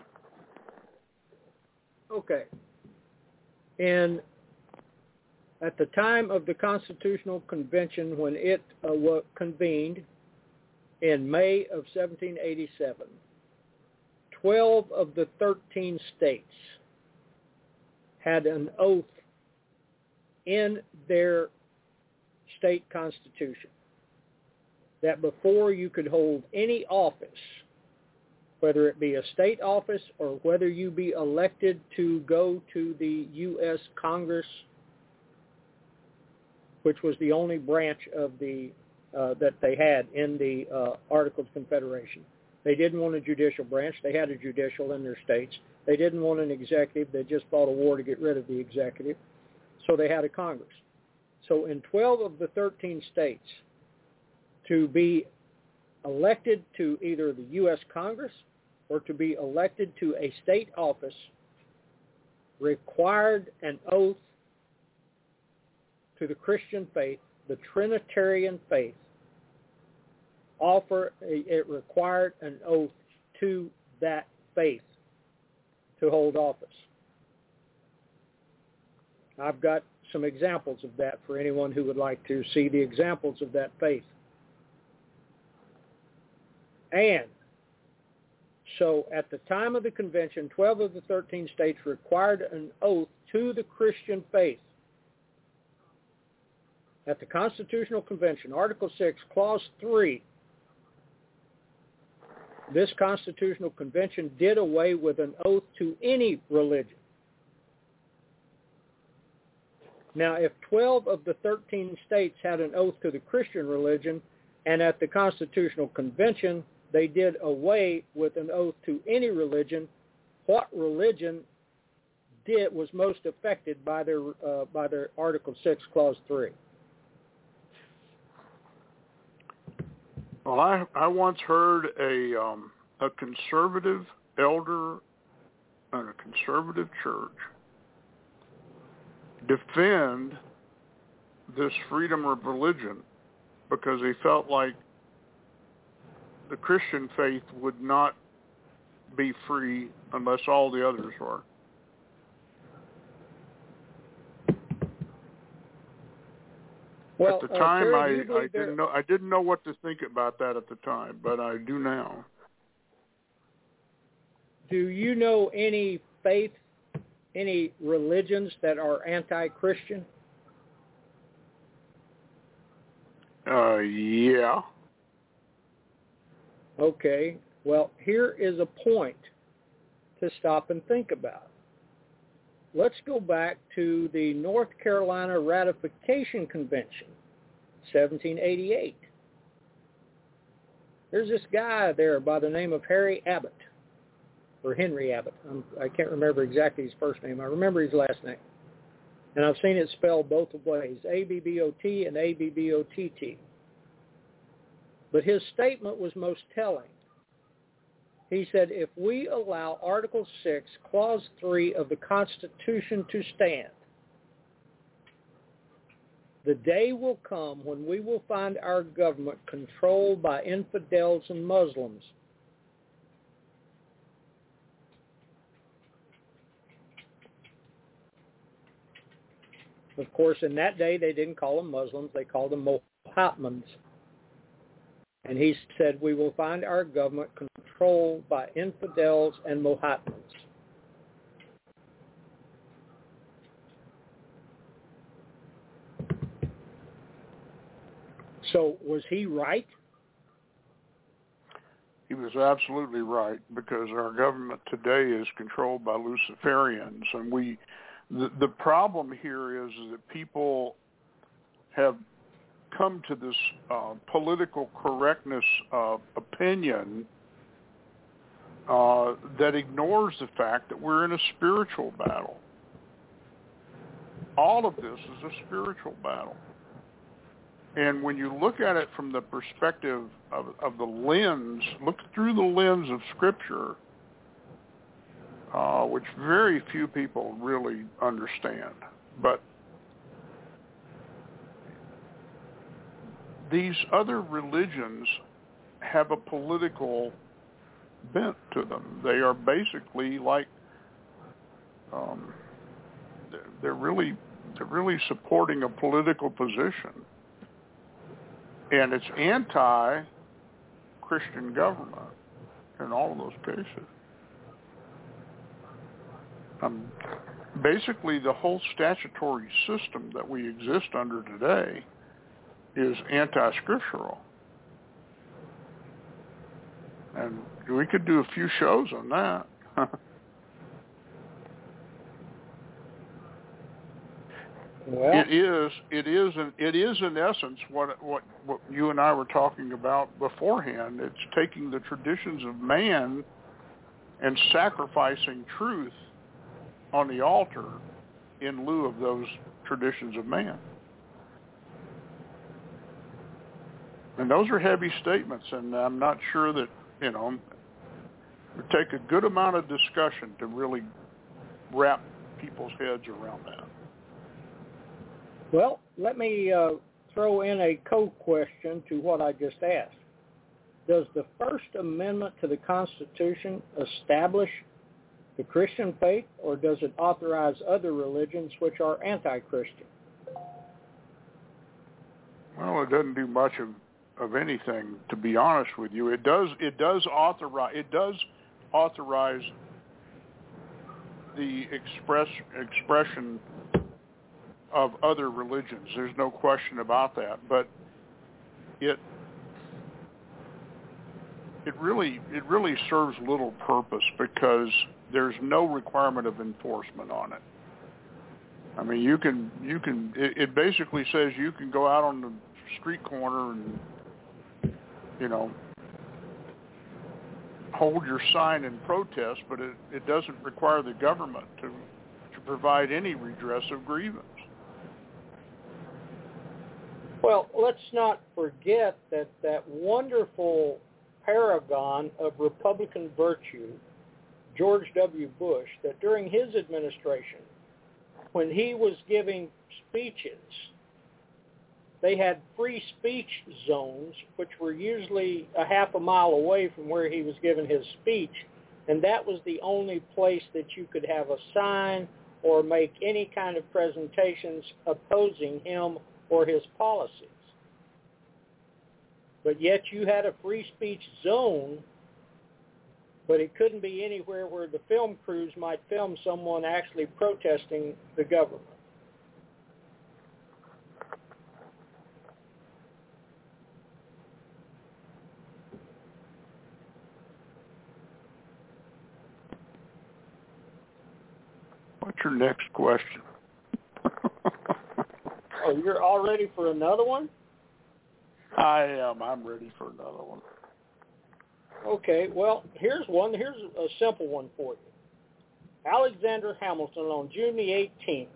D: Okay. And at the time of the Constitutional Convention, when it convened in May of 1787, 12 of the 13 states had an oath in their state constitution that before you could hold any office, whether it be a state office or whether you be elected to go to the U.S. Congress, which was the only branch of the that they had in the Articles of Confederation. They didn't want a judicial branch. They had a judicial in their states. They didn't want an executive. They just fought a war to get rid of the executive. So they had a Congress. So in 12 of the 13 states, to be elected to either the U.S. Congress or to be elected to a state office required an oath to the Christian faith, the Trinitarian faith. It required an oath to that faith to hold office. I've got some examples of that for anyone who would like to see the examples of that faith. And so at the time of the convention, 12 of the 13 states required an oath to the Christian faith. At the Constitutional Convention, Article 6, Clause 3, this Constitutional Convention did away with an oath to any religion. Now, if 12 of the 13 states had an oath to the Christian religion, and at the Constitutional Convention they did away with an oath to any religion, what religion was most affected by their Article 6, Clause 3?
C: Well, I once heard a conservative elder in a conservative church defend this freedom of religion because he felt like the Christian faith would not be free unless all the others were.
D: Well,
C: at the time,
D: Terry,
C: I didn't know what to think about that at the time, but I do now.
D: Do you know any faith, any religions that are anti-Christian?
C: Yeah.
D: Okay. Well, here is a point to stop and think about. Let's go back to the North Carolina Ratification Convention, 1788. There's this guy there by the name of Henry Abbott. I can't remember exactly his first name. I remember his last name. And I've seen it spelled both ways, A-B-B-O-T and A-B-B-O-T-T. But his statement was most telling. He said, if we allow Article 6, Clause 3 of the Constitution to stand, the day will come when we will find our government controlled by infidels and Muslims. Of course, in that day, they didn't call them Muslims. They called them Mohammedans. And he said, we will find our government controlled by infidels and Mohammedans. So was he right?
C: He was absolutely right, because our government today is controlled by Luciferians. And the problem here is that people have come to this political correctness opinion that ignores the fact that we're in a spiritual battle. All of this is a spiritual battle. And when you look at it from the perspective of the lens, look through the lens of Scripture, which very few people really understand. But these other religions have a political bent to them. They are basically like they're really supporting a political position, and it's anti-Christian government in all of those cases. Basically, the whole statutory system that we exist under today is anti-scriptural. And we could do a few shows on that.
D: Well,
C: it is in essence what you and I were talking about beforehand. It's taking the traditions of man and sacrificing truth on the altar in lieu of those traditions of man. And those are heavy statements, and I'm not sure that, it would take a good amount of discussion to really wrap people's heads around that.
D: well, let me throw in a co-question to what I just asked. Does the First Amendment to the Constitution establish the Christian faith, or does it authorize other religions which are anti-Christian?
C: Well, it doesn't do much of anything, to be honest with you. It does authorize the expression of other religions. There's no question about that. But it really serves little purpose because there's no requirement of enforcement on it. I mean, it basically says you can go out on the street corner and, hold your sign in protest, but it doesn't require the government to provide any redress of grievance.
D: Well, let's not forget that wonderful paragon of Republican virtue, George W. Bush, that during his administration, when he was giving speeches, they had free speech zones, which were usually a half a mile away from where he was giving his speech, and that was the only place that you could have a sign or make any kind of presentations opposing him or his policies. But yet you had a free speech zone, but it couldn't be anywhere where the film crews might film someone actually protesting the government.
C: What's your next question?
D: Oh, you're all ready for another one?
C: I am. I'm ready for another one.
D: Okay, well, here's one. Here's a simple one for you. Alexander Hamilton on June the 18th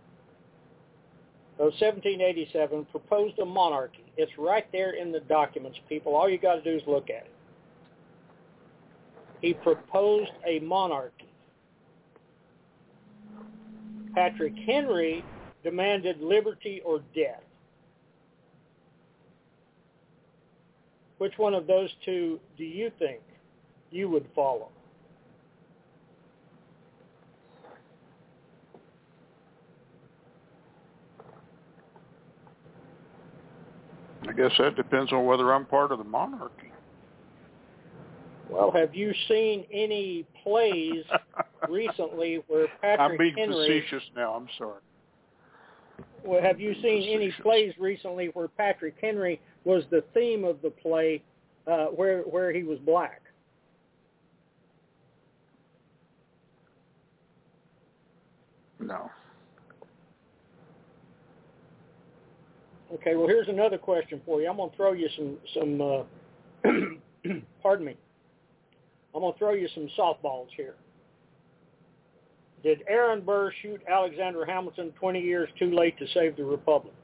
D: of 1787 proposed a monarchy. It's right there in the documents, people. All you got to do is look at it. He proposed a monarchy. Patrick Henry demanded liberty or death. Which one of those two do you think you would follow?
C: I guess that depends on whether I'm part of the monarchy.
D: Well, have you seen any plays recently where Patrick
C: I'm being
D: Henry...
C: facetious now. I'm sorry.
D: Well, have you seen any plays recently where Patrick Henry was the theme of the play, where he was black?
C: No.
D: Okay, well, here's another question for you. I'm going to throw you some pardon me. I'm going to throw you some softballs here. Did Aaron Burr shoot Alexander Hamilton 20 years too late to save the Republic?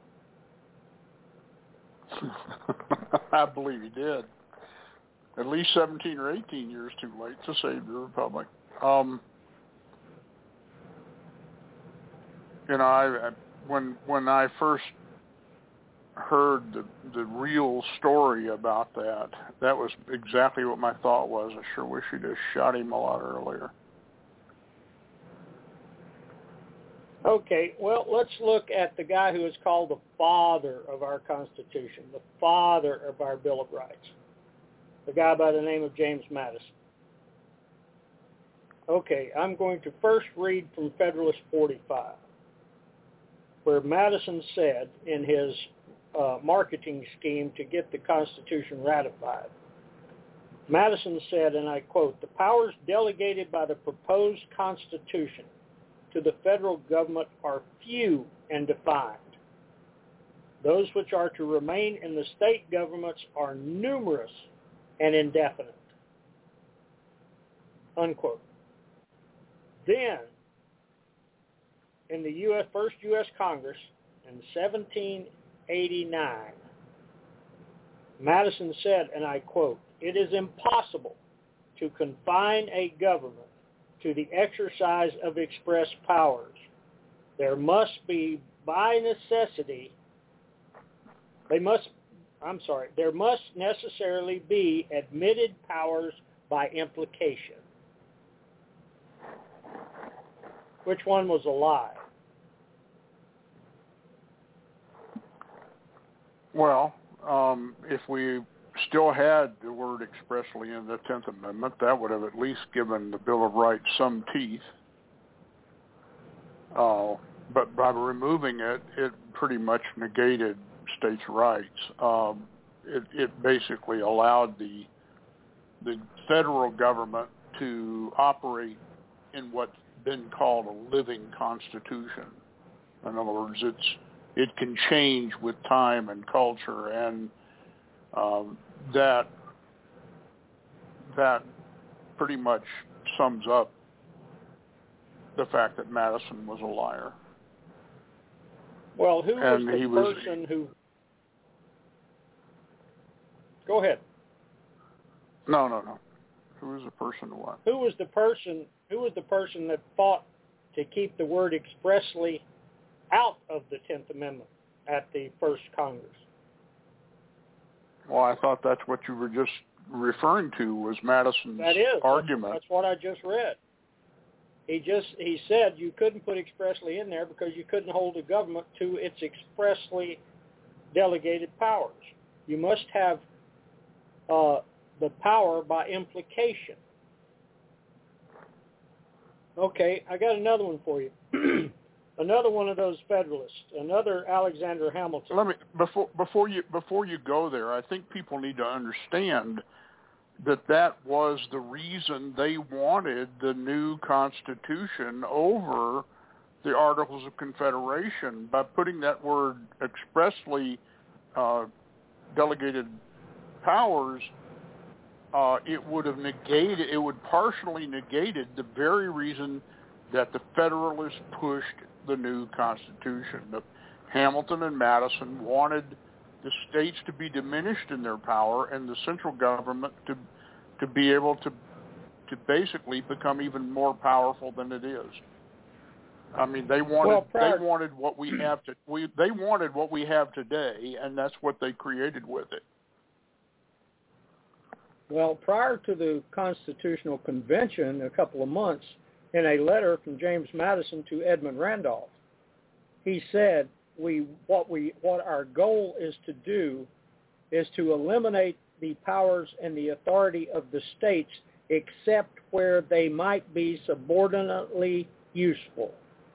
C: I believe he did. At least 17 or 18 years too late to save the Republic. When I first heard the real story about that was exactly what my thought was. I sure wish he'd have shot him a lot earlier.
D: Okay, well, let's look at the guy who is called the father of our Constitution, the father of our Bill of Rights, the guy by the name of James Madison. Okay, I'm going to first read from Federalist 45, where Madison said in his marketing scheme to get the Constitution ratified, Madison said, and I quote, "The powers delegated by the proposed Constitution to the federal government are few and defined. Those which are to remain in the state governments are numerous and indefinite." Unquote. Then, in the first U.S. Congress in 1789, Madison said, and I quote, "It is impossible to confine a government to the exercise of express powers. There must be, by necessity, there must necessarily be admitted powers by implication." Which one was a lie?
C: Well, if we still had the word expressly in the 10th Amendment, that would have at least given the Bill of Rights some teeth. But by removing it, it pretty much negated states' rights. It basically allowed the federal government to operate in what's been called a living constitution. In other words, it can change with time and culture, and that pretty much sums up the fact that Madison was a liar.
D: Well, who was the person who... Go ahead.
C: No. Who was the person who what?
D: Who was the person that fought to keep the word expressly out of the 10th Amendment at the first Congress?
C: Well, I thought that's what you were just referring to, was Madison's argument.
D: That's what I just read. He said you couldn't put expressly in there because you couldn't hold the government to its expressly delegated powers. You must have the power by implication. Okay, I got another one for you. Another one of those Federalists, another Alexander Hamilton.
C: Let me before you go there, I think people need to understand that was the reason they wanted the new Constitution over the Articles of Confederation. By putting that word expressly delegated powers, it would partially negated the very reason that the Federalists pushed the new Constitution. Hamilton and Madison wanted the states to be diminished in their power and the central government to be able to basically become even more powerful than it is. I mean, they wanted what we have today, and that's what they created with it.
D: Well, prior to the Constitutional Convention, a couple of months, in a letter from James Madison to Edmund Randolph, he said, what our goal is to do is to eliminate the powers and the authority of the states except where they might be subordinately useful.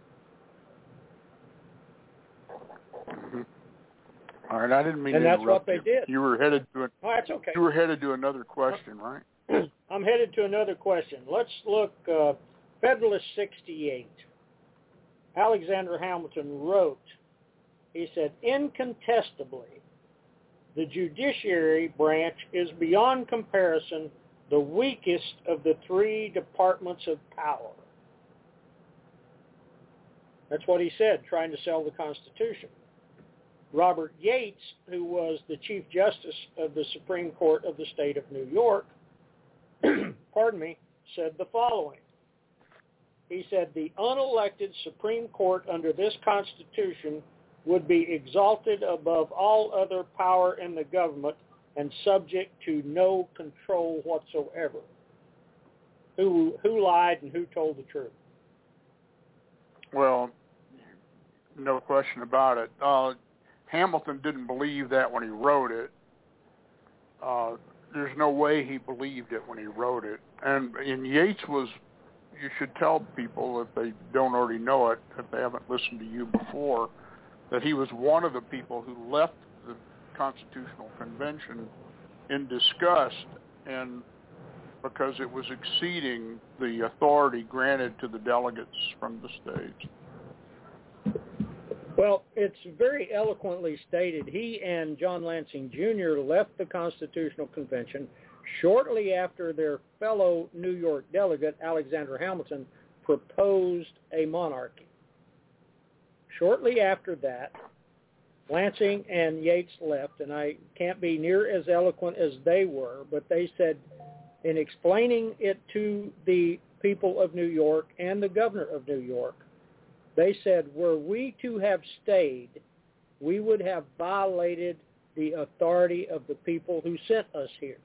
C: Mm-hmm. All right, I didn't mean to
D: interrupt you. And that's what
C: you.
D: they did.
C: You were headed to
D: that's okay.
C: You were headed to another question, right?
D: I'm headed to another question. Let's look, Federalist 68. Alexander Hamilton wrote he said, incontestably, the judiciary branch is beyond comparison the weakest of the three departments of power. That's what he said, trying to sell the Constitution. Robert Yates, who was the Chief Justice of the Supreme Court of the state of New York, said the following. He said, the unelected Supreme Court under this Constitution would be exalted above all other power in the government and subject to no control whatsoever. Who lied and who told the truth?
C: Well, no question about it. Hamilton didn't believe that when he wrote it. There's no way he believed it when he wrote it. And Yates was, you should tell people if they don't already know it, if they haven't listened to you before, that he was one of the people who left the Constitutional Convention in disgust, and because it was exceeding the authority granted to the delegates from the states.
D: Well, it's very eloquently stated. He and John Lansing Jr. left the Constitutional Convention shortly after their fellow New York delegate, Alexander Hamilton, proposed a monarchy. Shortly after that, Lansing and Yates left, and I can't be near as eloquent as they were, but they said, in explaining it to the people of New York and the governor of New York, they said, were we to have stayed, we would have violated the authority of the people who sent us here.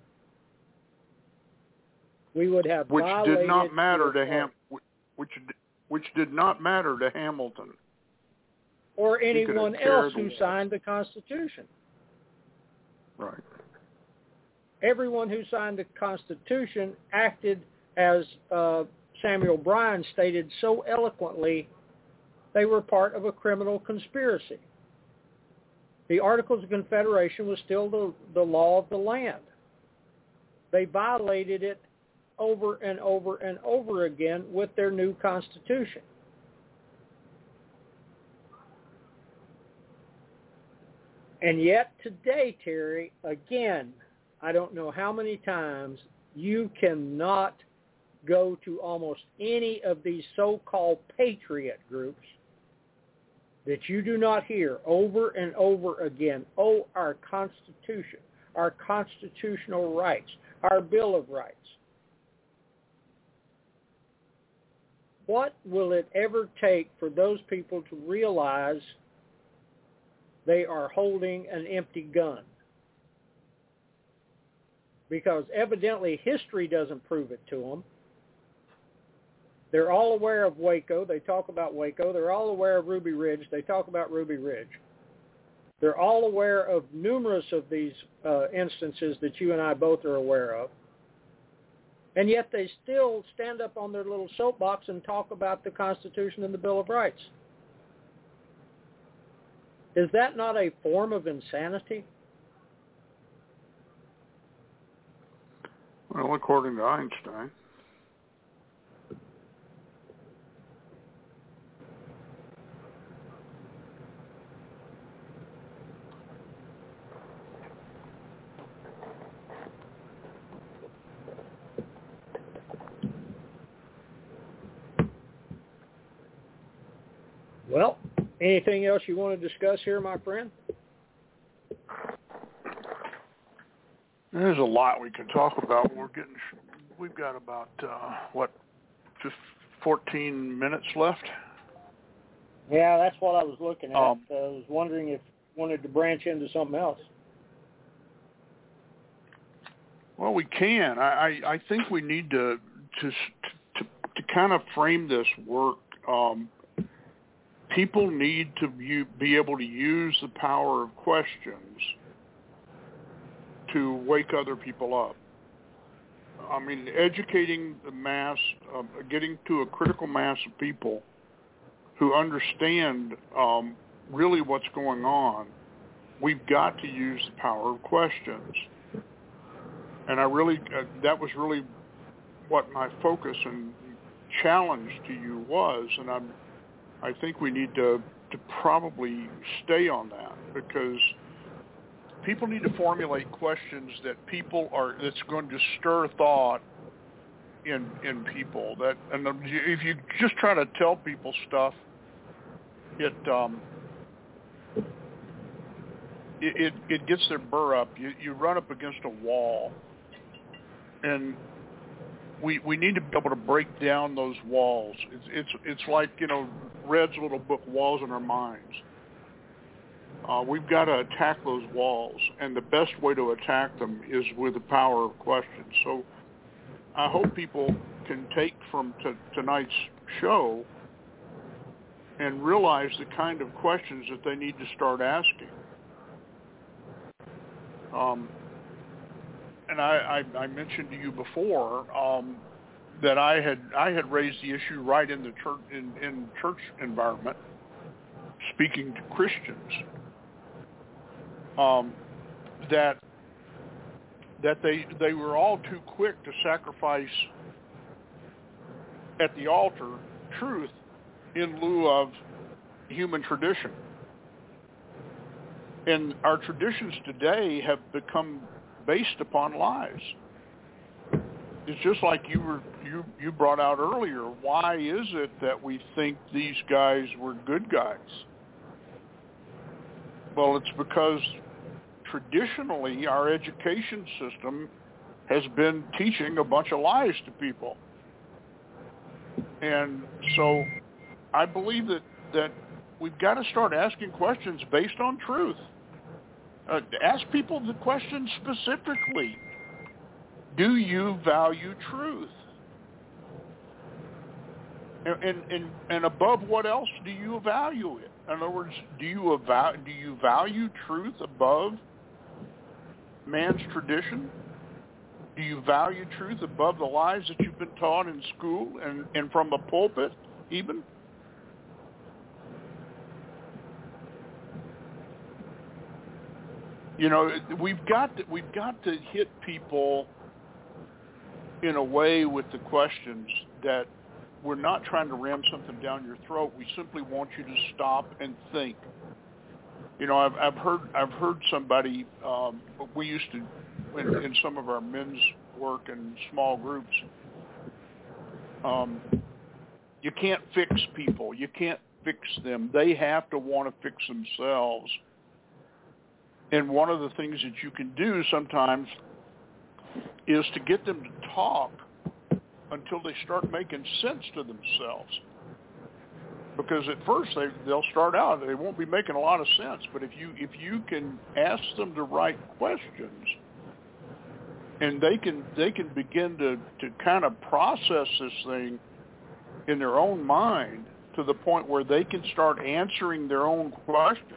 D: We would have violated...
C: Which did not matter to him. Which did not matter to Hamilton.
D: Or anyone else who signed the Constitution.
C: Right.
D: Everyone who signed the Constitution acted, as Samuel Bryan stated so eloquently, they were part of a criminal conspiracy. The Articles of Confederation was still the law of the land. They violated it over and over and over again with their new Constitution. And yet today, Terry, again, I don't know how many times you cannot go to almost any of these so-called patriot groups that you do not hear over and over again, oh, our Constitution, our constitutional rights, our Bill of Rights. What will it ever take for those people to realize they are holding an empty gun? Because evidently history doesn't prove it to them. They're all aware of Waco. They talk about Waco. They're all aware of Ruby Ridge. They talk about Ruby Ridge. They're all aware of numerous of these instances that you and I both are aware of. And yet they still stand up on their little soapbox and talk about the Constitution and the Bill of Rights. Is that not a form of insanity?
C: Well, according to Einstein.
D: Well, anything else you want to discuss here, my friend?
C: There's a lot we can talk about. We've got about, just 14 minutes left?
D: Yeah, that's what I was looking at. I was wondering if you wanted to branch into something else.
C: Well, we can. I think we need to kind of frame this work. People need to be able to use the power of questions to wake other people up. I mean, educating the mass, getting to a critical mass of people who understand really what's going on. We've got to use the power of questions. And that was really what my focus and challenge to you was, and I think we need to probably stay on that, because people need to formulate questions that's going to stir thought in people. And if you just try to tell people stuff, it gets their burr up. You run up against a wall, and we need to be able to break down those walls. It's like, Red's little book, Walls in Our Minds. We've got to attack those walls, and the best way to attack them is with the power of questions. So I hope people can take from tonight's show and realize the kind of questions that they need to start asking. And I mentioned to you before that I had raised the issue right in the church in church environment, speaking to Christians, that they were all too quick to sacrifice at the altar truth in lieu of human tradition. And our traditions today have become based upon lies. It's just like you brought out earlier. Why is it that we think these guys were good guys? Well, it's because traditionally our education system has been teaching a bunch of lies to people. And so I believe that we've got to start asking questions based on truth. Ask people the question specifically. Do you value truth? And above what else do you value it? In other words, do you value truth above man's tradition? Do you value truth above the lies that you've been taught in school and from the pulpit even? We've got to hit people in a way with the questions that we're not trying to ram something down your throat. We simply want you to stop and think. I've heard somebody. We used to in some of our men's work in small groups. You can't fix people. You can't fix them. They have to want to fix themselves. And one of the things that you can do sometimes is to get them to talk until they start making sense to themselves. Because at first they'll start out, they won't be making a lot of sense. But if you can ask them the right questions, and they can begin to kind of process this thing in their own mind to the point where they can start answering their own questions,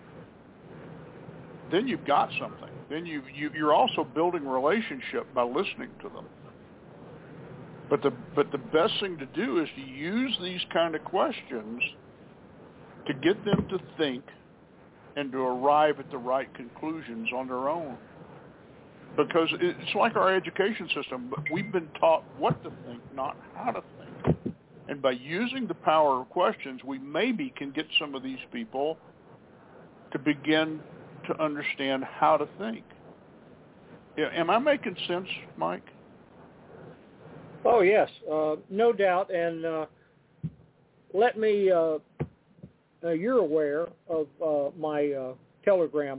C: then you've got something. Then you're also building relationship by listening to them. But the best thing to do is to use these kind of questions to get them to think and to arrive at the right conclusions on their own. Because it's like our education system. We've been taught what to think, not how to think. And by using the power of questions, we maybe can get some of these people to begin to understand how to think. Yeah, am I making sense, Mike?
D: Oh, yes, no doubt. And let me, you're aware of my Telegram,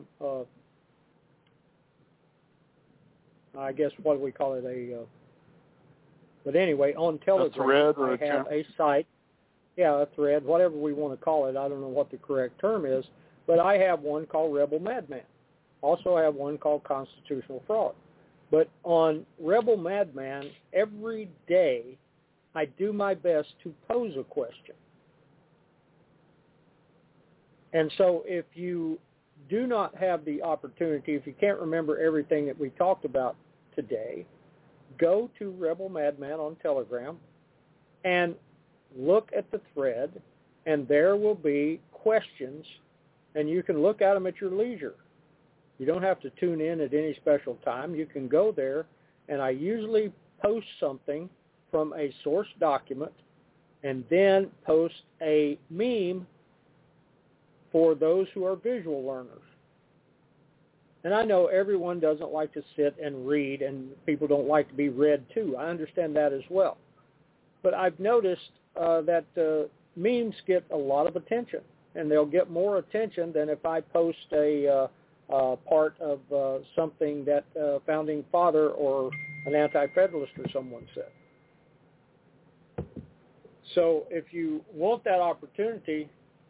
D: I guess, what do we call it, but anyway, on Telegram, I have a site, a thread, whatever we want to call it. I don't know what the correct term is, but I have one called Rebel Madman. Also, I have one called Constitutional Fraud. But on Rebel Madman, every day I do my best to pose a question. And so if you do not have the opportunity, if you can't remember everything that we talked about today, go to Rebel Madman on Telegram and look at the thread, and there will be questions, and you can look at them at your leisure. You don't have to tune in at any special time. You can go there, and I usually post something from a source document and then post a meme for those who are visual learners. And I know everyone doesn't like to sit and read, and people don't like to be read to. I understand that as well. But I've noticed that memes get a lot of attention, and they'll get more attention than if I post a part of something that a founding father or an anti-federalist or someone said. So if you want that opportunity,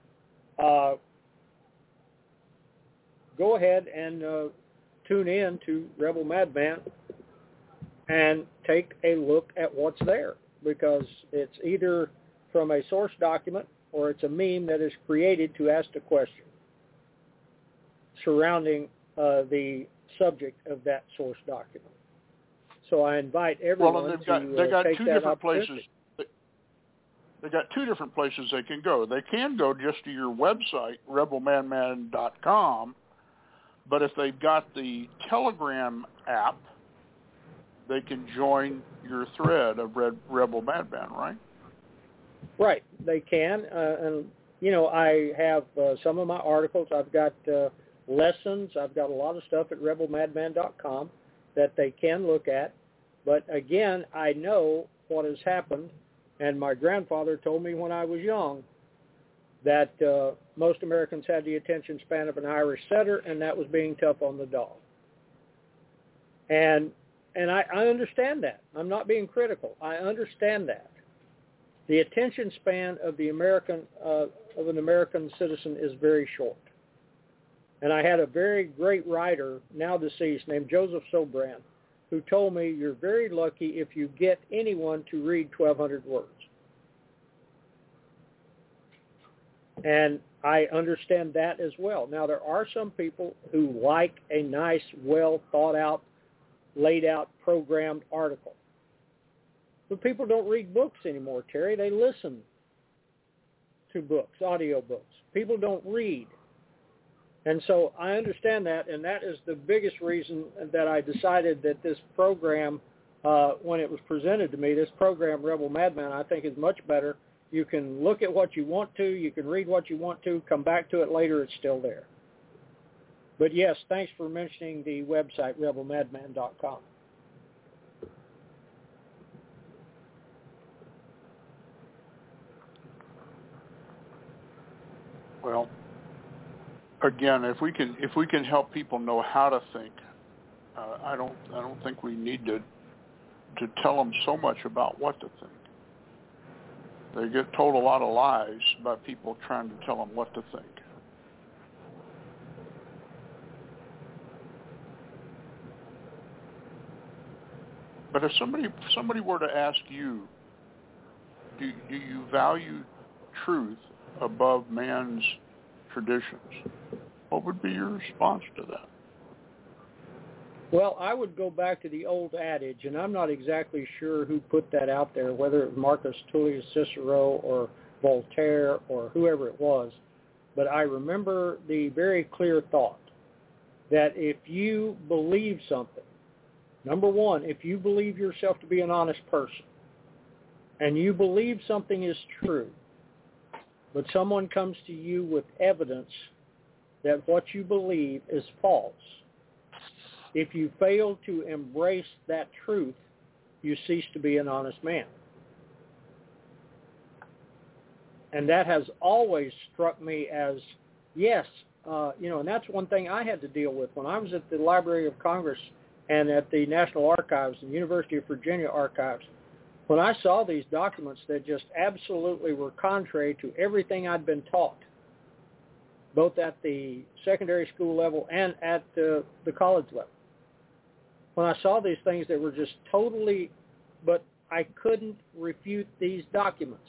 D: go ahead and tune in to Rebel Madman and take a look at what's there, because it's either from a source document or it's a meme that is created to ask a question surrounding the subject of that source document. So I invite everyone to take that opportunity.
C: They got two different places they can go. They can go just to your website, rebelmadman.com, but if they've got the Telegram app, they can join your thread of Rebel Madman, right?
D: Right, they can. And, you know, I have some of my articles. I've got lessons. I've got a lot of stuff at rebelmadman.com that they can look at. But, again, I know what has happened. And my grandfather told me when I was young that most Americans had the attention span of an Irish setter, and that was being tough on the dog. And I understand that. I'm not being critical. I understand that. The attention span of the American of an American citizen is very short. And I had a very great writer, now deceased, named Joseph Sobran, who told me you're very lucky if you get anyone to read 1,200 words. And I understand that as well. Now, there are some people who like a nice, well thought out, laid out, programmed article. But people don't read books anymore, Terry. They listen to books, audio books. People don't read. And so I understand that, and that is the biggest reason that I decided that this program, when it was presented to me, this program, Rebel Madman, I think is much better. You can look at what you want to. You can read what you want to. Come back to it later. It's still there. But, yes, thanks for mentioning the website, rebelmadman.com.
C: Well, again, if we can help people know how to think, I don't think we need to tell them so much about what to think. They get told a lot of lies by people trying to tell them what to think. But if somebody were to ask you, do you value truth above man's traditions, what would be your response to that?
D: Well, I would go back to the old adage, and I'm not exactly sure who put that out there, whether it was Marcus Tullius Cicero or Voltaire or whoever it was, but I remember the very clear thought that if you believe something, number one, if you believe yourself to be an honest person, and you believe something is true, but someone comes to you with evidence that what you believe is false, if you fail to embrace that truth, you cease to be an honest man. And that has always struck me as, yes, and that's one thing I had to deal with when I was at the Library of Congress and at the National Archives and University of Virginia Archives. When I saw these documents that just absolutely were contrary to everything I'd been taught, both at the secondary school level and at the college level. When I saw these things that were just totally, but I couldn't refute these documents.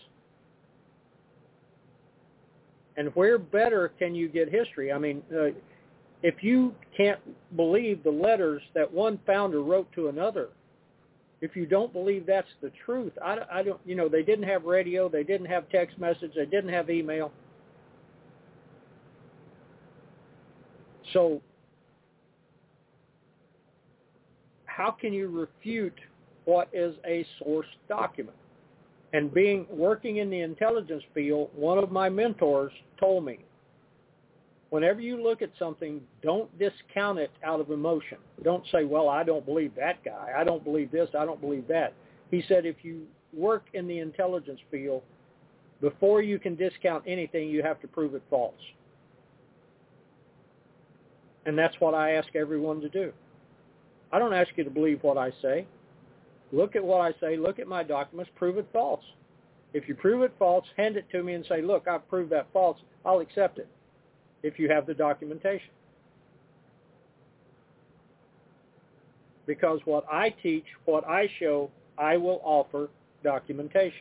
D: And where better can you get history? I mean, if you can't believe the letters that one founder wrote to another, if you don't believe that's the truth, I don't, they didn't have radio, they didn't have text message, they didn't have email. So how can you refute what is a source document? And working in the intelligence field, one of my mentors told me, Whenever you look at something, don't discount it out of emotion. Don't say, well, I don't believe that guy. I don't believe this. I don't believe that. He said if you work in the intelligence field, before you can discount anything, you have to prove it false. And that's what I ask everyone to do. I don't ask you to believe what I say. Look at what I say. Look at my documents. Prove it false. If you prove it false, hand it to me and say, look, I've proved that false. I'll accept it if you have the documentation. Because what I teach, what I show, I will offer documentation.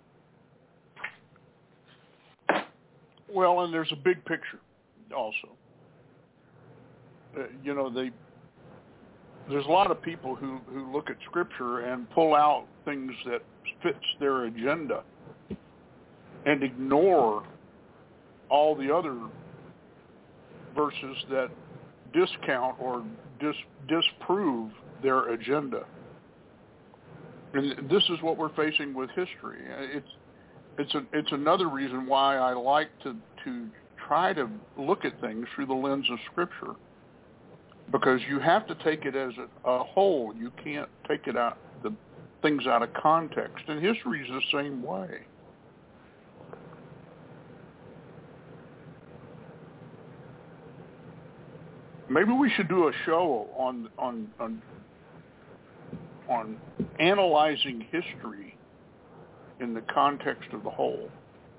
C: Well, and there's a big picture also. There's a lot of people who look at Scripture and pull out things that fits their agenda and ignore all the other verses that discount or disprove their agenda. And this is what we're facing with history. It's another reason why I like to try to look at things through the lens of Scripture, because you have to take it as a whole. You can't take the things out of context. And history is the same way. Maybe we should do a show on analyzing history in the context of the whole.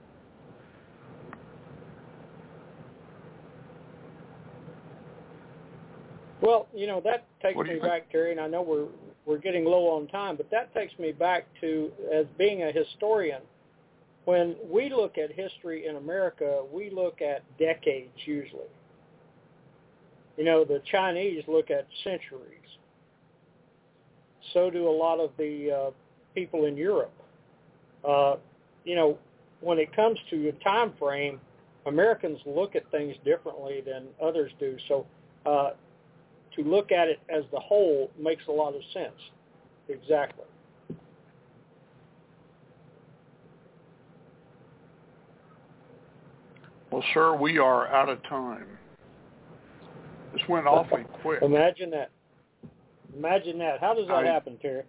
D: Well, that takes me back, Terry, and I know we're getting low on time, but that takes me back to, as being a historian, when we look at history in America, we look at decades usually. The Chinese look at centuries. So do a lot of the people in Europe. When it comes to a time frame, Americans look at things differently than others do. So to look at it as the whole makes a lot of sense. Exactly.
C: Well, sir, we are out of time. This went awfully quick.
D: Imagine that. How does that happen, Terry?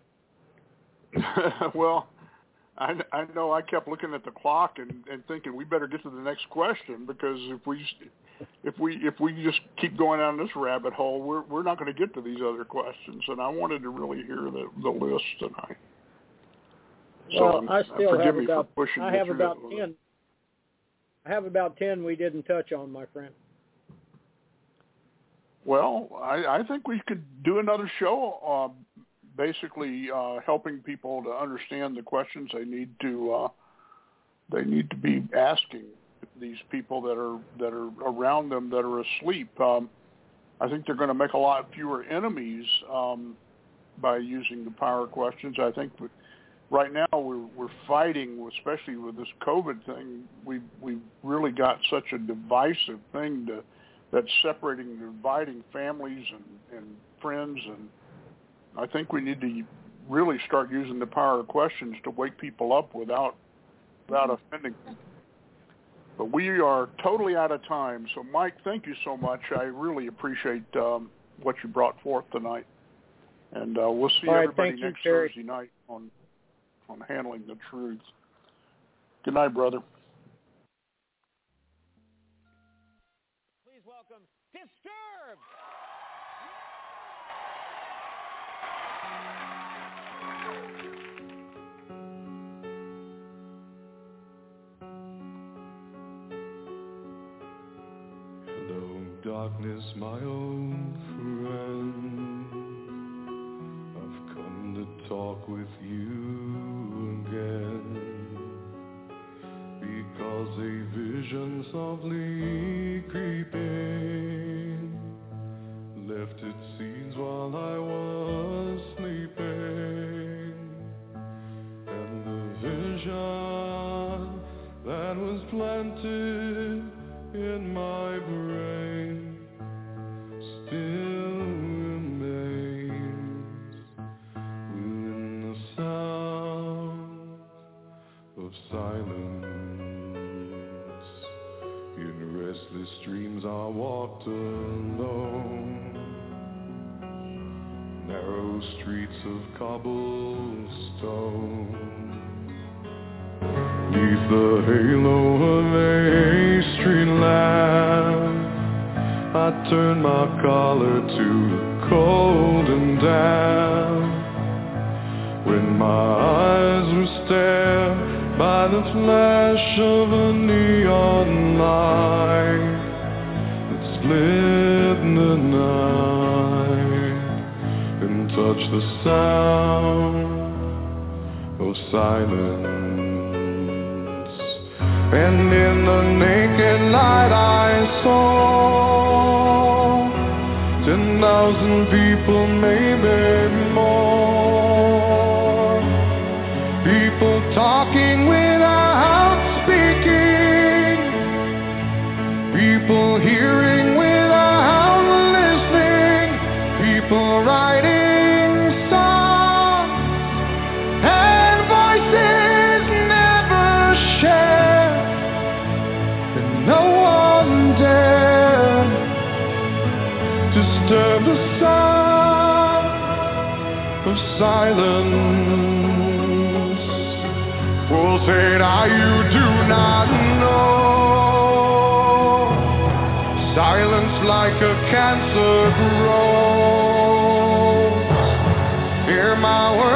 C: Well, I know I kept looking at the clock and thinking we better get to the next question, because if we just keep going down this rabbit hole, we're not going to get to these other questions. And I wanted to really hear the list tonight.
D: Well,
C: so
D: I still have about
C: 10.
D: I have about 10 we didn't touch on, my friend.
C: Well, I think we could do another show, basically helping people to understand the questions they need to be asking these people that are around them that are asleep. I think they're going to make a lot fewer enemies by using the power questions. I think right now we're fighting, especially with this COVID thing. We've really got such a divisive thing that's separating and dividing families and friends, and I think we need to really start using the power of questions to wake people up without offending them. But we are totally out of time. So, Mike, thank you so much. I really appreciate what you brought forth tonight. And we'll see everybody next Thursday night on Handling the Truth. Good night, brother.
B: Please welcome Disturbed.
A: Darkness, my old friend, I've come to talk with you again, because a vision softly creeping left its seeds while I was sleeping, and the vision that was planted in my brain still remains within the sound of silence in restless Restless dreams I walked alone, narrow streets of cobblestone. Neath the halo of a street lamp, I turned my collar to the cold and damp. When my eyes were stared by the flash of a neon light that split the night and touched the sound of silence. And in the naked light I saw 10,000 people, maybe more. People talking without speaking, people hearing without listening, people writing songs and voices never shared, and no one dared disturb the sound of silence. Well, said I, you do not know. Silence like a cancer grows. Hear my words.